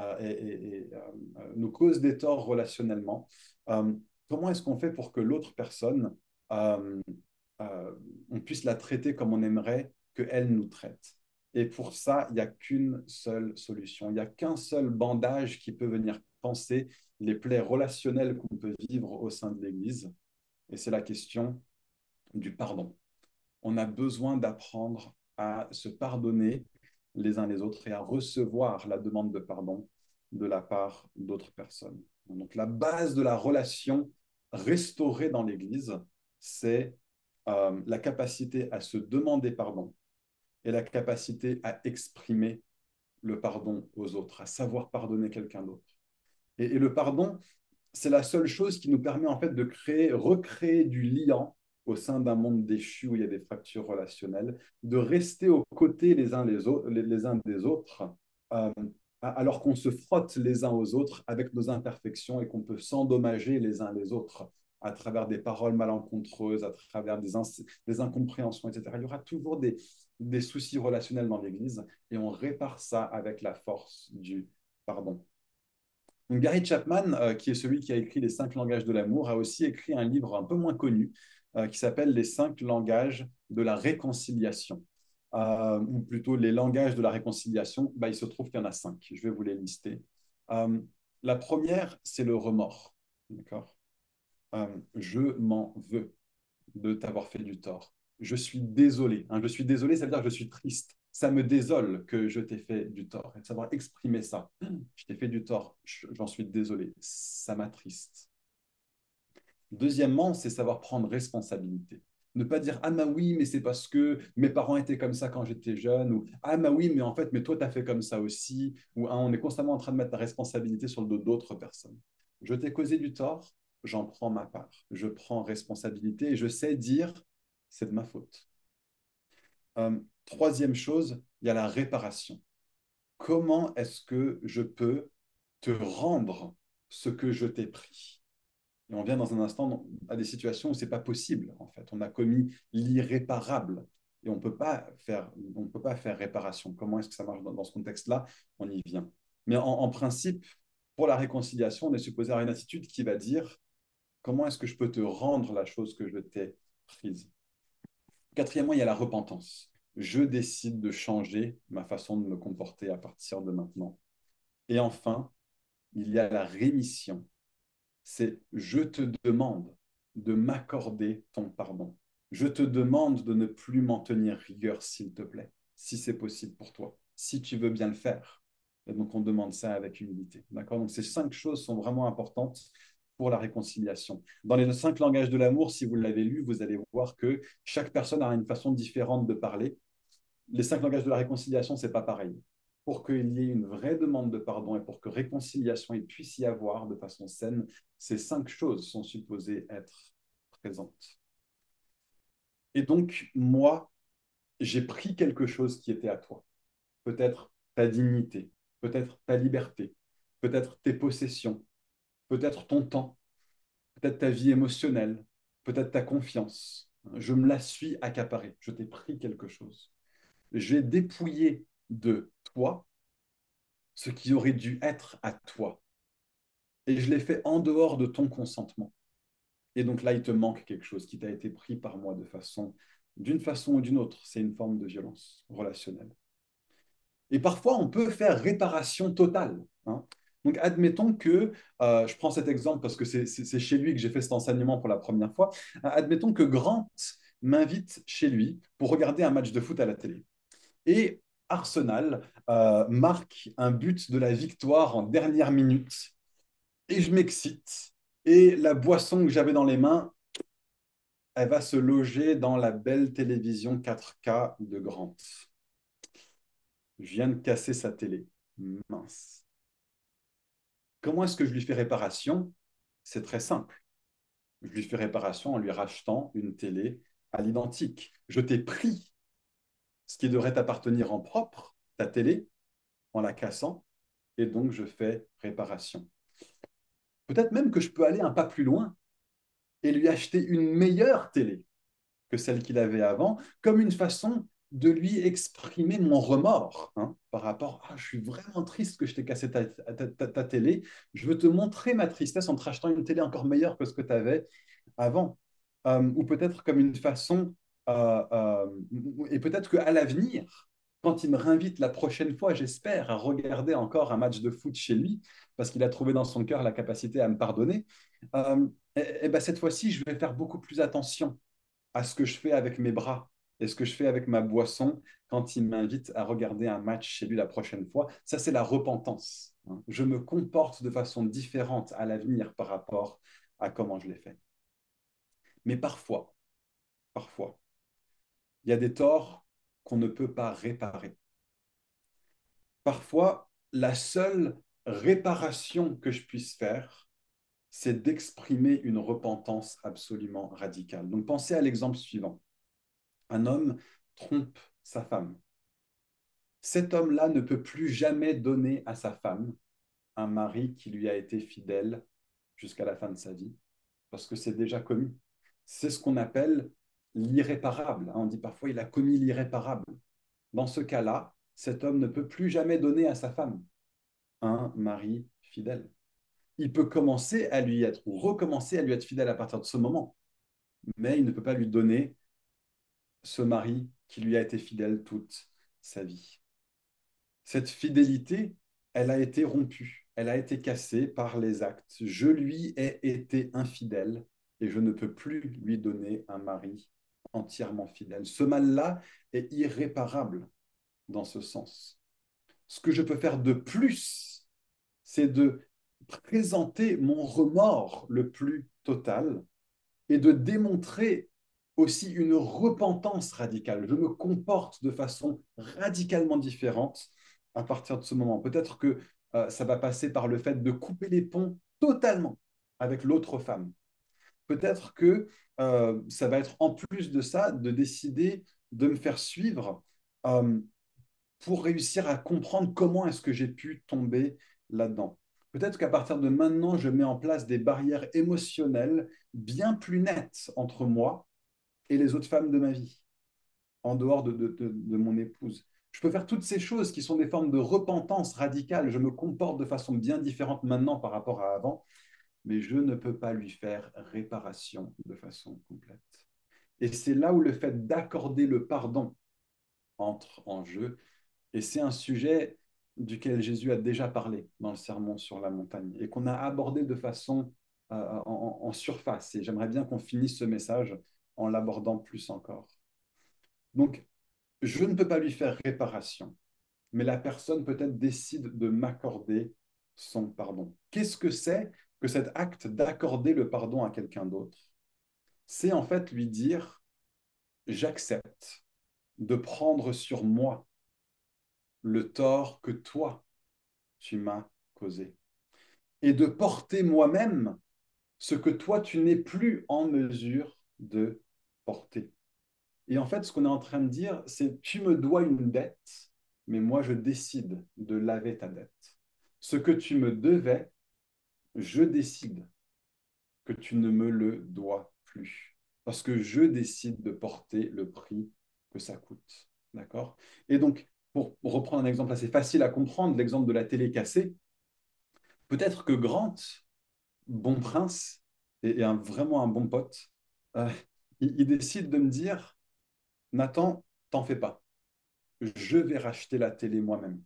nous cause des torts relationnellement. Euh, Comment est-ce qu'on fait pour que l'autre personne, euh, on puisse la traiter comme on aimerait qu'elle nous traite? Et pour ça, il n'y a qu'une seule solution, il n'y a qu'un seul bandage qui peut venir penser les plaies relationnelles qu'on peut vivre au sein de l'Église, et c'est la question du pardon. On a besoin d'apprendre à se pardonner les uns les autres et à recevoir la demande de pardon de la part d'autres personnes. Donc la base de la relation restaurée dans l'Église, c'est la capacité à se demander pardon et la capacité à exprimer le pardon aux autres, à savoir pardonner quelqu'un d'autre. Et le pardon, c'est la seule chose qui nous permet en fait de recréer du lien au sein d'un monde déchu où il y a des fractures relationnelles, de rester aux côtés les uns des autres, euh, alors qu'on se frotte les uns aux autres avec nos imperfections et qu'on peut s'endommager les uns les autres à travers des paroles malencontreuses, à travers des incompréhensions, etc. Il y aura toujours des soucis relationnels dans l'Église et on répare ça avec la force du pardon. Donc, Gary Chapman, qui est celui qui a écrit Les 5 langages de l'amour, a aussi écrit un livre un peu moins connu qui s'appelle Les 5 langages de la réconciliation. Ou plutôt les langages de la réconciliation. Bah, il se trouve qu'il y en a 5. Je vais vous les lister. Euh, la première, c'est le remords. D'accord. Je m'en veux de t'avoir fait du tort. Je suis désolé. Hein. Je suis désolé, ça veut dire que je suis triste. Ça me désole que je t'ai fait du tort. Et de savoir exprimer ça. Je t'ai fait du tort, j'en suis désolé. Ça m'attriste. Deuxièmement, c'est savoir prendre responsabilité. Ne pas dire ah, bah oui, mais c'est parce que mes parents étaient comme ça quand j'étais jeune, ou ah, bah oui, mais en fait, mais toi, tu as fait comme ça aussi, ou ah, on est constamment en train de mettre la responsabilité sur le dos d'autres personnes. Je t'ai causé du tort, j'en prends ma part. Je prends responsabilité et je sais dire c'est de ma faute. Troisième chose, il y a la réparation. Comment est-ce que je peux te rendre ce que je t'ai pris? Et on vient dans un instant à des situations où c'est pas possible, en fait. On a commis l'irréparable et on peut pas faire réparation. Comment est-ce que ça marche dans ce contexte-là? On y vient. Mais en principe, pour la réconciliation, on est supposé avoir une attitude qui va dire comment est-ce que je peux te rendre la chose que je t'ai prise. Quatrièmement, il y a la repentance. Je décide de changer ma façon de me comporter à partir de maintenant. Et enfin, il y a la rémission. C'est je te demande de m'accorder ton pardon. Je te demande de ne plus m'en tenir rigueur, s'il te plaît, si c'est possible pour toi, si tu veux bien le faire. Et donc, on demande ça avec humilité. D'accord? Donc, ces 5 choses sont vraiment importantes pour la réconciliation. Dans les 5 langages de l'amour, si vous l'avez lu, vous allez voir que chaque personne a une façon différente de parler. Les 5 langages de la réconciliation, c'est pas pareil. Pour qu'il y ait une vraie demande de pardon et pour que réconciliation il puisse y avoir de façon saine, ces 5 choses sont supposées être présentes. Et donc, moi, j'ai pris quelque chose qui était à toi. Peut-être ta dignité, peut-être ta liberté, peut-être tes possessions, peut-être ton temps, peut-être ta vie émotionnelle, peut-être ta confiance. Je me la suis accaparée. Je t'ai pris quelque chose. J'ai dépouillé de toi ce qui aurait dû être à toi. Et je l'ai fait en dehors de ton consentement. Et donc là, il te manque quelque chose qui t'a été pris par moi d'une façon ou d'une autre. C'est une forme de violence relationnelle. Et parfois, on peut faire réparation totale. Hein. Donc, admettons que, je prends cet exemple parce que c'est chez lui que j'ai fait cet enseignement pour la première fois. Admettons que Grant m'invite chez lui pour regarder un match de foot à la télé. Et Arsenal marque un but de la victoire en dernière minute. Et je m'excite. Et la boisson que j'avais dans les mains, elle va se loger dans la belle télévision 4K de Grant. Je viens de casser sa télé. Mince. Comment est-ce que je lui fais réparation? C'est très simple. Je lui fais réparation en lui rachetant une télé à l'identique. Je t'ai pris ce qui devrait t'appartenir en propre, ta télé, en la cassant, et donc je fais réparation. Peut-être même que je peux aller un pas plus loin et lui acheter une meilleure télé que celle qu'il avait avant, comme une façon de lui exprimer mon remords par rapport à je suis vraiment triste que je t'ai cassé ta télé. Je veux te montrer ma tristesse en te rachetant une télé encore meilleure que ce que tu avais avant. Ou peut-être comme une façon, et peut-être qu'à l'avenir, quand il me réinvite la prochaine fois, j'espère, à regarder encore un match de foot chez lui, parce qu'il a trouvé dans son cœur la capacité à me pardonner, et ben cette fois-ci, je vais faire beaucoup plus attention à ce que je fais avec mes bras et ce que je fais avec ma boisson quand il m'invite à regarder un match chez lui la prochaine fois. Ça, c'est la repentance. Hein. Je me comporte de façon différente à l'avenir par rapport à comment je l'ai fait. Mais parfois, il y a des torts qu'on ne peut pas réparer. Parfois, la seule réparation que je puisse faire, c'est d'exprimer une repentance absolument radicale. Donc, pensez à l'exemple suivant. Un homme trompe sa femme. Cet homme-là ne peut plus jamais donner à sa femme un mari qui lui a été fidèle jusqu'à la fin de sa vie, parce que c'est déjà commis. C'est ce qu'on appelle l'irréparable. On dit parfois il a commis l'irréparable. Dans ce cas-là, cet homme ne peut plus jamais donner à sa femme un mari fidèle. Il peut commencer à lui être ou recommencer à lui être fidèle à partir de ce moment, mais il ne peut pas lui donner ce mari qui lui a été fidèle toute sa vie. Cette fidélité, elle a été rompue, elle a été cassée par les actes. Je lui ai été infidèle et je ne peux plus lui donner un mari entièrement fidèle. Ce mal-là est irréparable dans ce sens. Ce que je peux faire de plus, c'est de présenter mon remords le plus total et de démontrer aussi une repentance radicale. Je me comporte de façon radicalement différente à partir de ce moment. Peut-être que ça va passer par le fait de couper les ponts totalement avec l'autre femme. Peut-être que ça va être en plus de ça, de décider de me faire suivre euh, pour réussir à comprendre comment est-ce que j'ai pu tomber là-dedans. Peut-être qu'à partir de maintenant, je mets en place des barrières émotionnelles bien plus nettes entre moi et les autres femmes de ma vie, en dehors de mon épouse. Je peux faire toutes ces choses qui sont des formes de repentance radicale. Je me comporte de façon bien différente maintenant par rapport à avant, mais je ne peux pas lui faire réparation de façon complète. Et c'est là où le fait d'accorder le pardon entre en jeu. Et c'est un sujet duquel Jésus a déjà parlé dans le Sermon sur la montagne et qu'on a abordé de façon en surface. Et j'aimerais bien qu'on finisse ce message en l'abordant plus encore. Donc, je ne peux pas lui faire réparation, mais la personne peut-être décide de m'accorder son pardon. Qu'est-ce que c'est que cet acte d'accorder le pardon à quelqu'un d'autre? C'est en fait lui dire, j'accepte de prendre sur moi le tort que toi, tu m'as causé et de porter moi-même ce que toi, tu n'es plus en mesure de porter. Et en fait, ce qu'on est en train de dire, c'est tu me dois une dette, mais moi, je décide de laver ta dette. Ce que tu me devais, je décide que tu ne me le dois plus. Parce que je décide de porter le prix que ça coûte. D'accord? Et donc, pour reprendre un exemple assez facile à comprendre, l'exemple de la télé cassée, peut-être que Grant, bon prince vraiment un bon pote, euh, il décide de me dire, Nathan, t'en fais pas, je vais racheter la télé moi-même.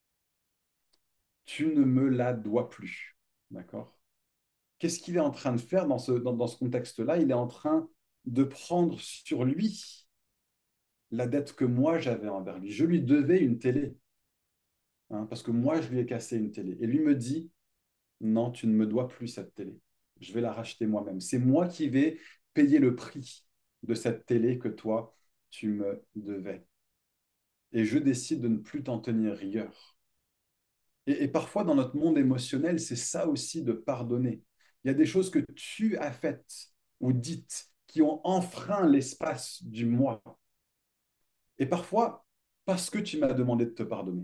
Tu ne me la dois plus. D'accord? Qu'est-ce qu'il est en train de faire dans ce contexte-là? Il est en train de prendre sur lui la dette que moi j'avais envers lui. Je lui devais une télé, hein, parce que moi je lui ai cassé une télé. Et lui me dit, non, tu ne me dois plus cette télé. Je vais la racheter moi-même. C'est moi qui vais payer le prix de cette télé que toi, tu me devais. Et je décide de ne plus t'en tenir rigueur. Et parfois, dans notre monde émotionnel, c'est ça aussi de pardonner. Il y a des choses que tu as faites ou dites qui ont enfreint l'espace du moi. Et parfois, parce que tu m'as demandé de te pardonner.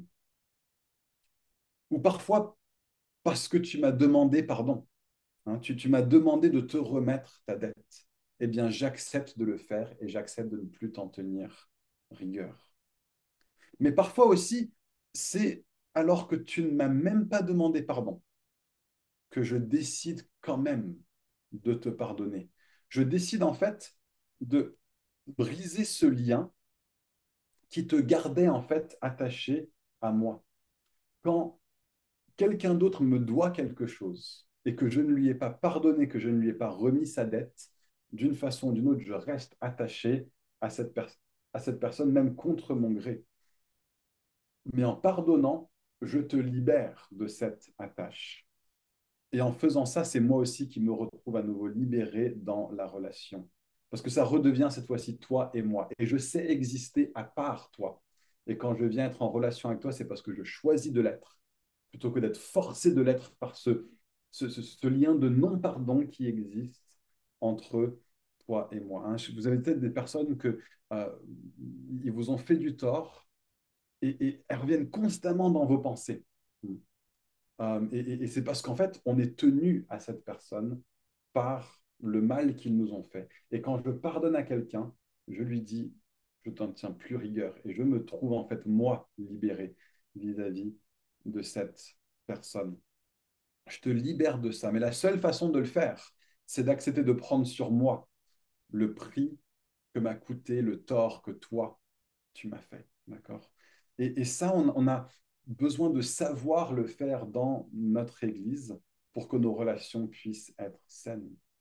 Ou parfois, parce que tu m'as demandé pardon. Hein, tu m'as demandé de te remettre ta dette. Eh bien, j'accepte de le faire et j'accepte de ne plus t'en tenir rigueur. Mais parfois aussi, c'est alors que tu ne m'as même pas demandé pardon que je décide quand même de te pardonner. Je décide en fait de briser ce lien qui te gardait en fait attaché à moi. Quand quelqu'un d'autre me doit quelque chose et que je ne lui ai pas pardonné, que je ne lui ai pas remis sa dette, d'une façon ou d'une autre, je reste attaché à à cette personne, même contre mon gré. Mais en pardonnant, je te libère de cette attache. Et en faisant ça, c'est moi aussi qui me retrouve à nouveau libéré dans la relation. Parce que ça redevient cette fois-ci toi et moi. Et je sais exister à part toi. Et quand je viens être en relation avec toi, c'est parce que je choisis de l'être, plutôt que d'être forcé de l'être par ce lien de non-pardon qui existe entre toi et moi. Hein. Vous avez peut-être des personnes que ils vous ont fait du tort et elles reviennent constamment dans vos pensées. Et c'est parce qu'en fait, on est tenu à cette personne par le mal qu'ils nous ont fait. Et quand je pardonne à quelqu'un, je lui dis, je t'en tiens plus rigueur. Et je me trouve en fait, moi, libéré vis-à-vis de cette personne. Je te libère de ça. Mais la seule façon de le faire, c'est d'accepter de prendre sur moi le prix que m'a coûté le tort que toi, tu m'as fait. D'accord? Et ça, on a besoin de savoir le faire dans notre Église pour que nos relations puissent être saines.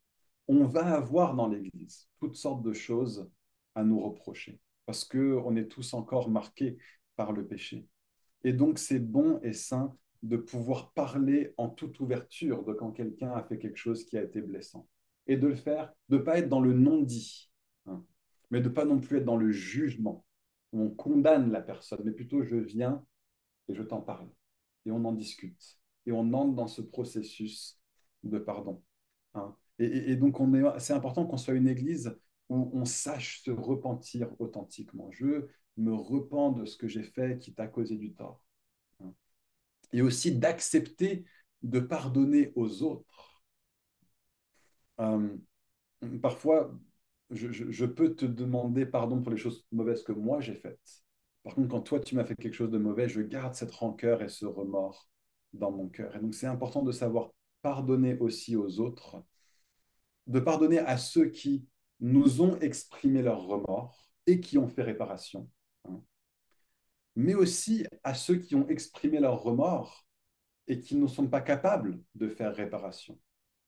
on va avoir dans l'Église toutes sortes de choses à nous reprocher, parce qu'on est tous encore marqués par le péché. Et donc, c'est bon et sain de pouvoir parler en toute ouverture de quand quelqu'un a fait quelque chose qui a été blessant. Et de le faire, de ne pas être dans le non-dit, hein, mais de ne pas non plus être dans le jugement, où on condamne la personne, mais plutôt je viens et je t'en parle. Et on en discute. Et on entre dans ce processus de pardon, hein. Et donc, c'est important qu'on soit une église où on sache se repentir authentiquement. Je me repens de ce que j'ai fait qui t'a causé du tort, hein. Et aussi d'accepter de pardonner aux autres. Euh, Parfois, je peux te demander pardon pour les choses mauvaises que moi j'ai faites. Par contre, quand toi, tu m'as fait quelque chose de mauvais, je garde cette rancœur et ce remords dans mon cœur. Et donc, c'est important de savoir pardonner aussi aux autres, de pardonner à ceux qui nous ont exprimé leur remords et qui ont fait réparation, hein, mais aussi à ceux qui ont exprimé leur remords et qui ne sont pas capables de faire réparation.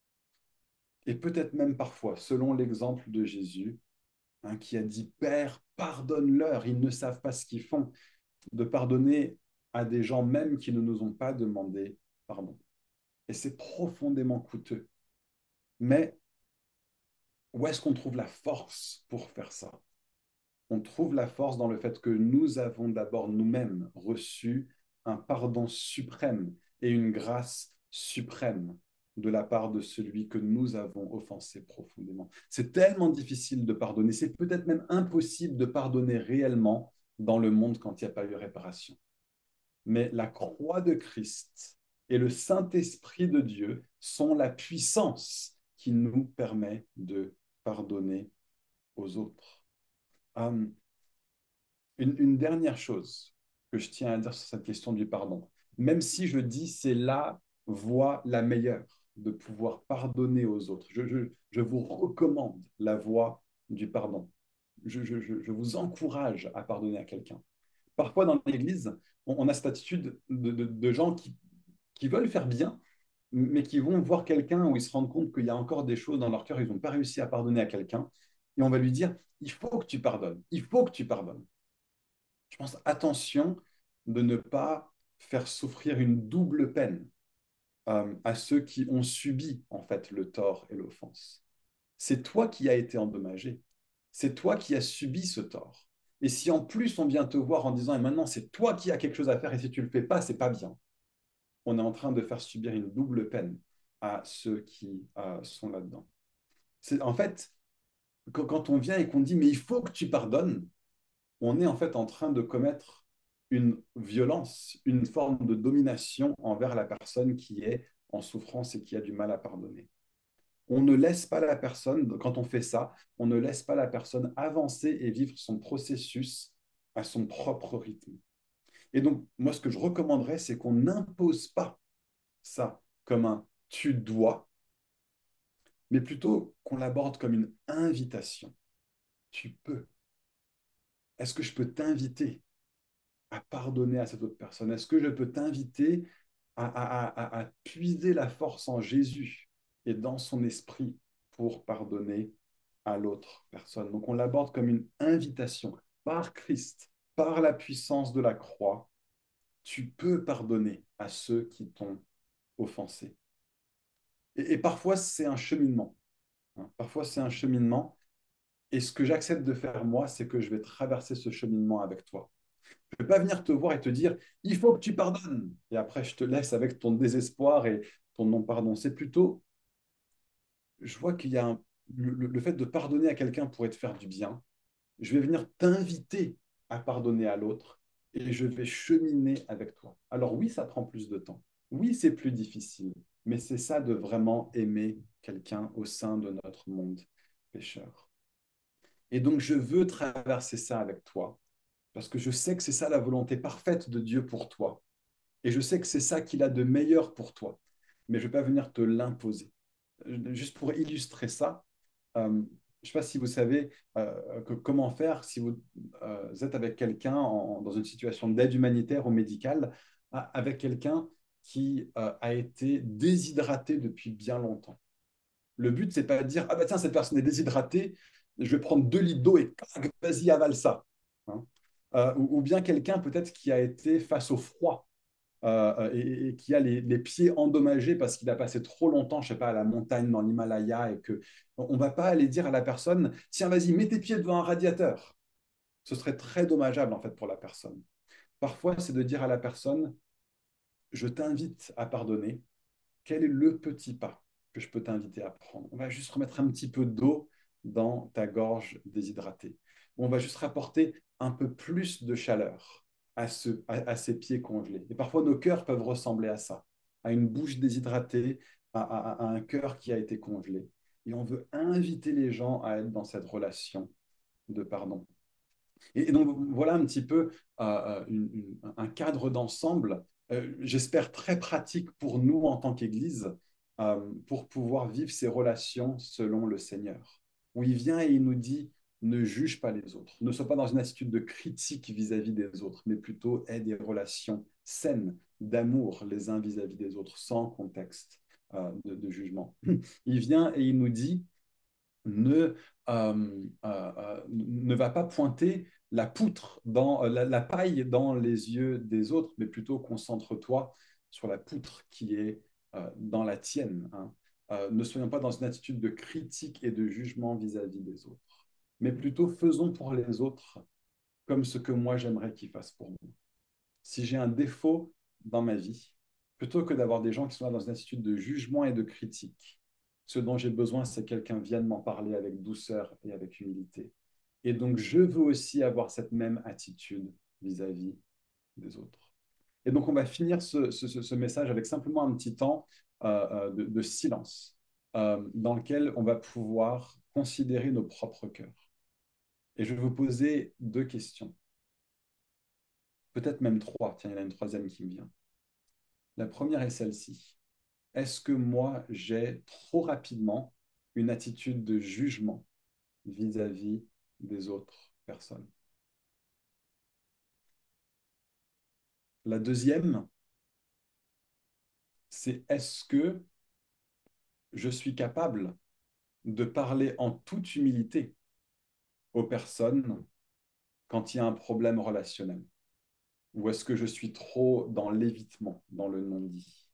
Et peut-être même parfois, selon l'exemple de Jésus, hein, qui a dit, Père, pardonne-leur, ils ne savent pas ce qu'ils font, de pardonner à des gens même qui ne nous ont pas demandé pardon. Et c'est profondément coûteux. Mais où est-ce qu'on trouve la force pour faire ça? On trouve la force dans le fait que nous avons d'abord nous-mêmes reçu un pardon suprême et une grâce suprême de la part de celui que nous avons offensé profondément. C'est tellement difficile de pardonner, c'est peut-être même impossible de pardonner réellement dans le monde quand il n'y a pas eu réparation. Mais la croix de Christ et le Saint-Esprit de Dieu sont la puissance qui nous permet de pardonner aux autres. Um, une dernière chose que je tiens à dire sur cette question du pardon, même si je dis c'est la voie la meilleure de pouvoir pardonner aux autres, je vous recommande la voie du pardon. Je vous encourage à pardonner à quelqu'un. Parfois dans l'Église, on a cette attitude de gens qui veulent faire bien, mais qui vont voir quelqu'un où ils se rendent compte qu'il y a encore des choses dans leur cœur, ils n'ont pas réussi à pardonner à quelqu'un, et on va lui dire, il faut que tu pardonnes, il faut que tu pardonnes. Je pense attention de ne pas faire souffrir une double peine à ceux qui ont subi en fait le tort et l'offense. C'est toi qui as été endommagé, c'est toi qui as subi ce tort. Et si en plus on vient te voir en disant et maintenant c'est toi qui as quelque chose à faire et si tu le fais pas, c'est pas bien. On est en train de faire subir une double peine à ceux qui sont là-dedans. C'est en fait quand on vient et qu'on dit mais il faut que tu pardonnes, on est en fait en train de commettre une violence, une forme de domination envers la personne qui est en souffrance et qui a du mal à pardonner. On ne laisse pas la personne, quand on fait ça, on ne laisse pas la personne avancer et vivre son processus à son propre rythme. Et donc, moi, ce que je recommanderais, c'est qu'on n'impose pas ça comme un tu dois, mais plutôt qu'on l'aborde comme une invitation. Tu peux. Est-ce que je peux t'inviter à pardonner à cette autre personne? Est-ce que je peux t'inviter à puiser la force en Jésus et dans son esprit pour pardonner à l'autre personne? Donc on l'aborde comme une invitation par Christ, par la puissance de la croix. Tu peux pardonner à ceux qui t'ont offensé. Et parfois c'est un cheminement, hein. Parfois c'est un cheminement. Et ce que j'accepte de faire moi, c'est que je vais traverser ce cheminement avec toi. Je ne vais pas venir te voir et te dire, il faut que tu pardonnes. Et après, je te laisse avec ton désespoir et ton non-pardon. C'est plutôt, je vois qu'il y a le fait de pardonner à quelqu'un pourrait te faire du bien. Je vais venir t'inviter à pardonner à l'autre et je vais cheminer avec toi. Alors oui, ça prend plus de temps. Oui, c'est plus difficile. Mais c'est ça de vraiment aimer quelqu'un au sein de notre monde pécheur. Et donc, je veux traverser ça avec toi parce que je sais que c'est ça la volonté parfaite de Dieu pour toi. Et je sais que c'est ça qu'il a de meilleur pour toi. Mais je ne vais pas venir te l'imposer. Juste pour illustrer ça, je ne sais pas si vous savez comment faire si vous êtes avec quelqu'un dans une situation d'aide humanitaire ou médicale, avec quelqu'un qui a été déshydraté depuis bien longtemps. Le but, c'est pas de dire, ah bah tiens, cette personne est déshydratée, je vais prendre 2 litres d'eau et clac, vas-y, avale ça. Hein. Ou bien quelqu'un peut-être qui a été face au froid et qui a les pieds endommagés parce qu'il a passé trop longtemps, je sais pas, à la montagne dans l'Himalaya et que on va pas aller dire à la personne, tiens, vas-y, mets tes pieds devant un radiateur. Ce serait très dommageable en fait pour la personne. Parfois, c'est de dire à la personne, je t'invite à pardonner. Quel est le petit pas que je peux t'inviter à prendre? On va juste remettre un petit peu d'eau dans ta gorge déshydratée. On va juste rapporter un peu plus de chaleur à ces pieds congelés. Et parfois, nos cœurs peuvent ressembler à ça, à une bouche déshydratée, à un cœur qui a été congelé. Et on veut inviter les gens à être dans cette relation de pardon. Et donc, voilà un petit peu un cadre d'ensemble, j'espère très pratique pour nous en tant qu'Église, pour pouvoir vivre ces relations selon le Seigneur, où il vient et il nous dit, ne juge pas les autres, ne sois pas dans une attitude de critique vis-à-vis des autres, mais plutôt aie des relations saines, d'amour les uns vis-à-vis des autres, sans contexte de jugement. Il vient et il nous dit, ne, ne va pas pointer la poutre, la paille dans les yeux des autres, mais plutôt concentre-toi sur la poutre qui est dans la tienne. Hein. Ne soyons pas dans une attitude de critique et de jugement vis-à-vis des autres, mais plutôt faisons pour les autres comme ce que moi j'aimerais qu'ils fassent pour moi. Si j'ai un défaut dans ma vie, plutôt que d'avoir des gens qui sont là dans une attitude de jugement et de critique, ce dont j'ai besoin, c'est que quelqu'un vienne m'en parler avec douceur et avec humilité. Et donc, je veux aussi avoir cette même attitude vis-à-vis des autres. Et donc, on va finir ce message avec simplement un petit temps de silence dans lequel on va pouvoir considérer nos propres cœurs. Et je vais vous poser 2 questions, peut-être même 3. Tiens, il y en a une troisième qui me vient. La première est celle-ci. Est-ce que moi, j'ai trop rapidement une attitude de jugement vis-à-vis des autres personnes? La deuxième, c'est est-ce que je suis capable de parler en toute humilité aux personnes quand il y a un problème relationnel? Ou est-ce que je suis trop dans l'évitement, dans le non-dit?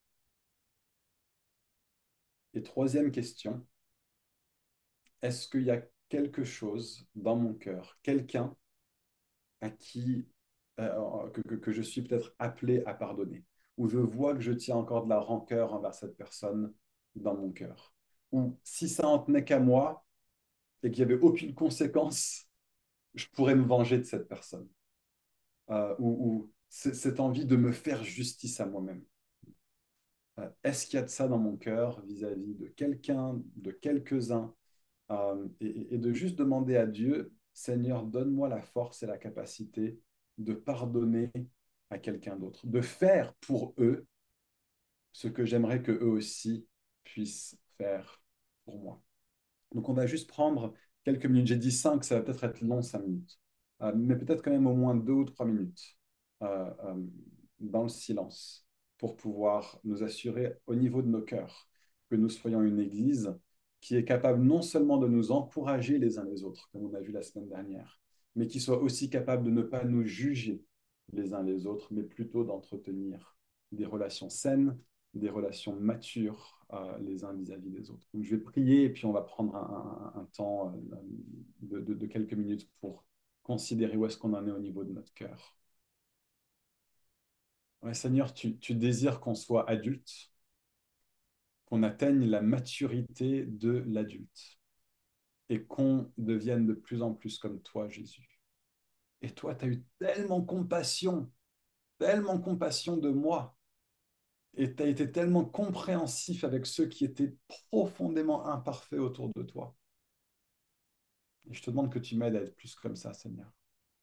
Et troisième question, est-ce qu'il y a quelque chose dans mon cœur, quelqu'un à qui que je suis peut-être appelé à pardonner, où je vois que je tiens encore de la rancœur envers cette personne dans mon cœur, ou si ça en tenait qu'à moi et qu'il n'y avait aucune conséquence, je pourrais me venger de cette personne, ou cette envie de me faire justice à moi-même. Est-ce qu'il y a de ça dans mon cœur vis-à-vis de quelqu'un, de quelques-uns, et de juste demander à Dieu, Seigneur, donne-moi la force et la capacité de pardonner à quelqu'un d'autre, de faire pour eux ce que j'aimerais que eux aussi puissent faire pour moi. Donc on va juste prendre quelques minutes. J'ai dit 5, ça va peut-être être long 5 minutes, mais peut-être quand même au moins 2 ou 3 minutes euh, euh, dans le silence pour pouvoir nous assurer au niveau de nos cœurs que nous soyons une église qui est capable non seulement de nous encourager les uns les autres, comme on a vu la semaine dernière, mais qui soit aussi capable de ne pas nous juger les uns les autres, mais plutôt d'entretenir des relations saines, des relations matures les uns vis-à-vis des autres. Donc je vais prier et puis on va prendre un temps de quelques minutes pour considérer où est-ce qu'on en est au niveau de notre cœur. Ouais, Seigneur, tu désires qu'on soit adulte, qu'on atteigne la maturité de l'adulte et qu'on devienne de plus en plus comme toi, Jésus. Et toi, tu as eu tellement compassion de moi, et tu as été tellement compréhensif avec ceux qui étaient profondément imparfaits autour de toi. Et je te demande que tu m'aides à être plus comme ça, Seigneur.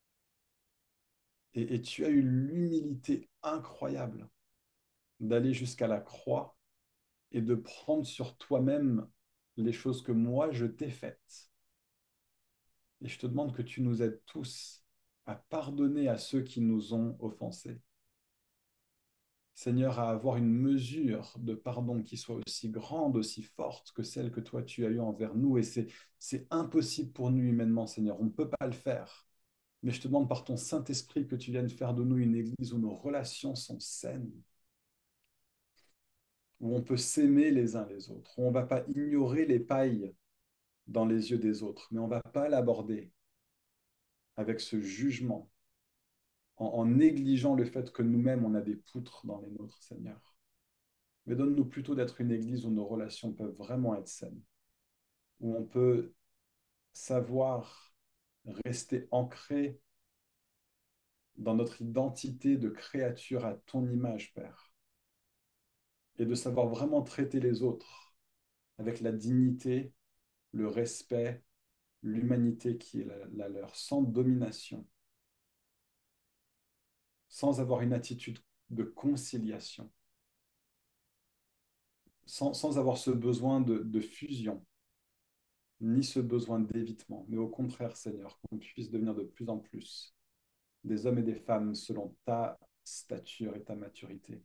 Et tu as eu l'humilité incroyable d'aller jusqu'à la croix et de prendre sur toi-même les choses que moi je t'ai faites. Et je te demande que tu nous aides tous à pardonner à ceux qui nous ont offensés. Seigneur, à avoir une mesure de pardon qui soit aussi grande, aussi forte que celle que toi tu as eue envers nous. Et c'est impossible pour nous humainement, Seigneur. On ne peut pas le faire. Mais je te demande par ton Saint-Esprit que tu viennes faire de nous une église où nos relations sont saines, où on peut s'aimer les uns les autres, où on ne va pas ignorer les pailles dans les yeux des autres, mais on ne va pas l'aborder avec ce jugement, en négligeant le fait que nous-mêmes, on a des poutres dans les nôtres, Seigneur. Mais donne-nous plutôt d'être une église où nos relations peuvent vraiment être saines, où on peut savoir rester ancré dans notre identité de créature à ton image, Père, et de savoir vraiment traiter les autres avec la dignité, le respect, l'humanité qui est la leur, sans domination, sans avoir une attitude de conciliation, sans avoir ce besoin de fusion, ni ce besoin d'évitement, mais au contraire, Seigneur, qu'on puisse devenir de plus en plus des hommes et des femmes selon ta stature et ta maturité.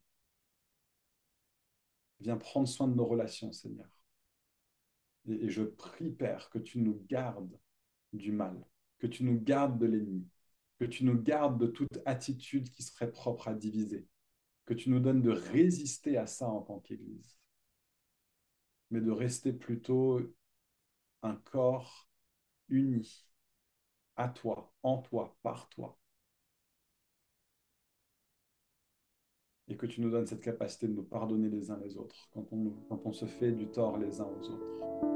Viens prendre soin de nos relations, Seigneur. Et je prie, Père, que tu nous gardes du mal, que tu nous gardes de l'ennemi, que tu nous gardes de toute attitude qui serait propre à diviser, que tu nous donnes de résister à ça en tant qu'Église, mais de rester plutôt un corps uni à toi, en toi, par toi, et que tu nous donnes cette capacité de nous pardonner les uns les autres quand on se fait du tort les uns aux autres.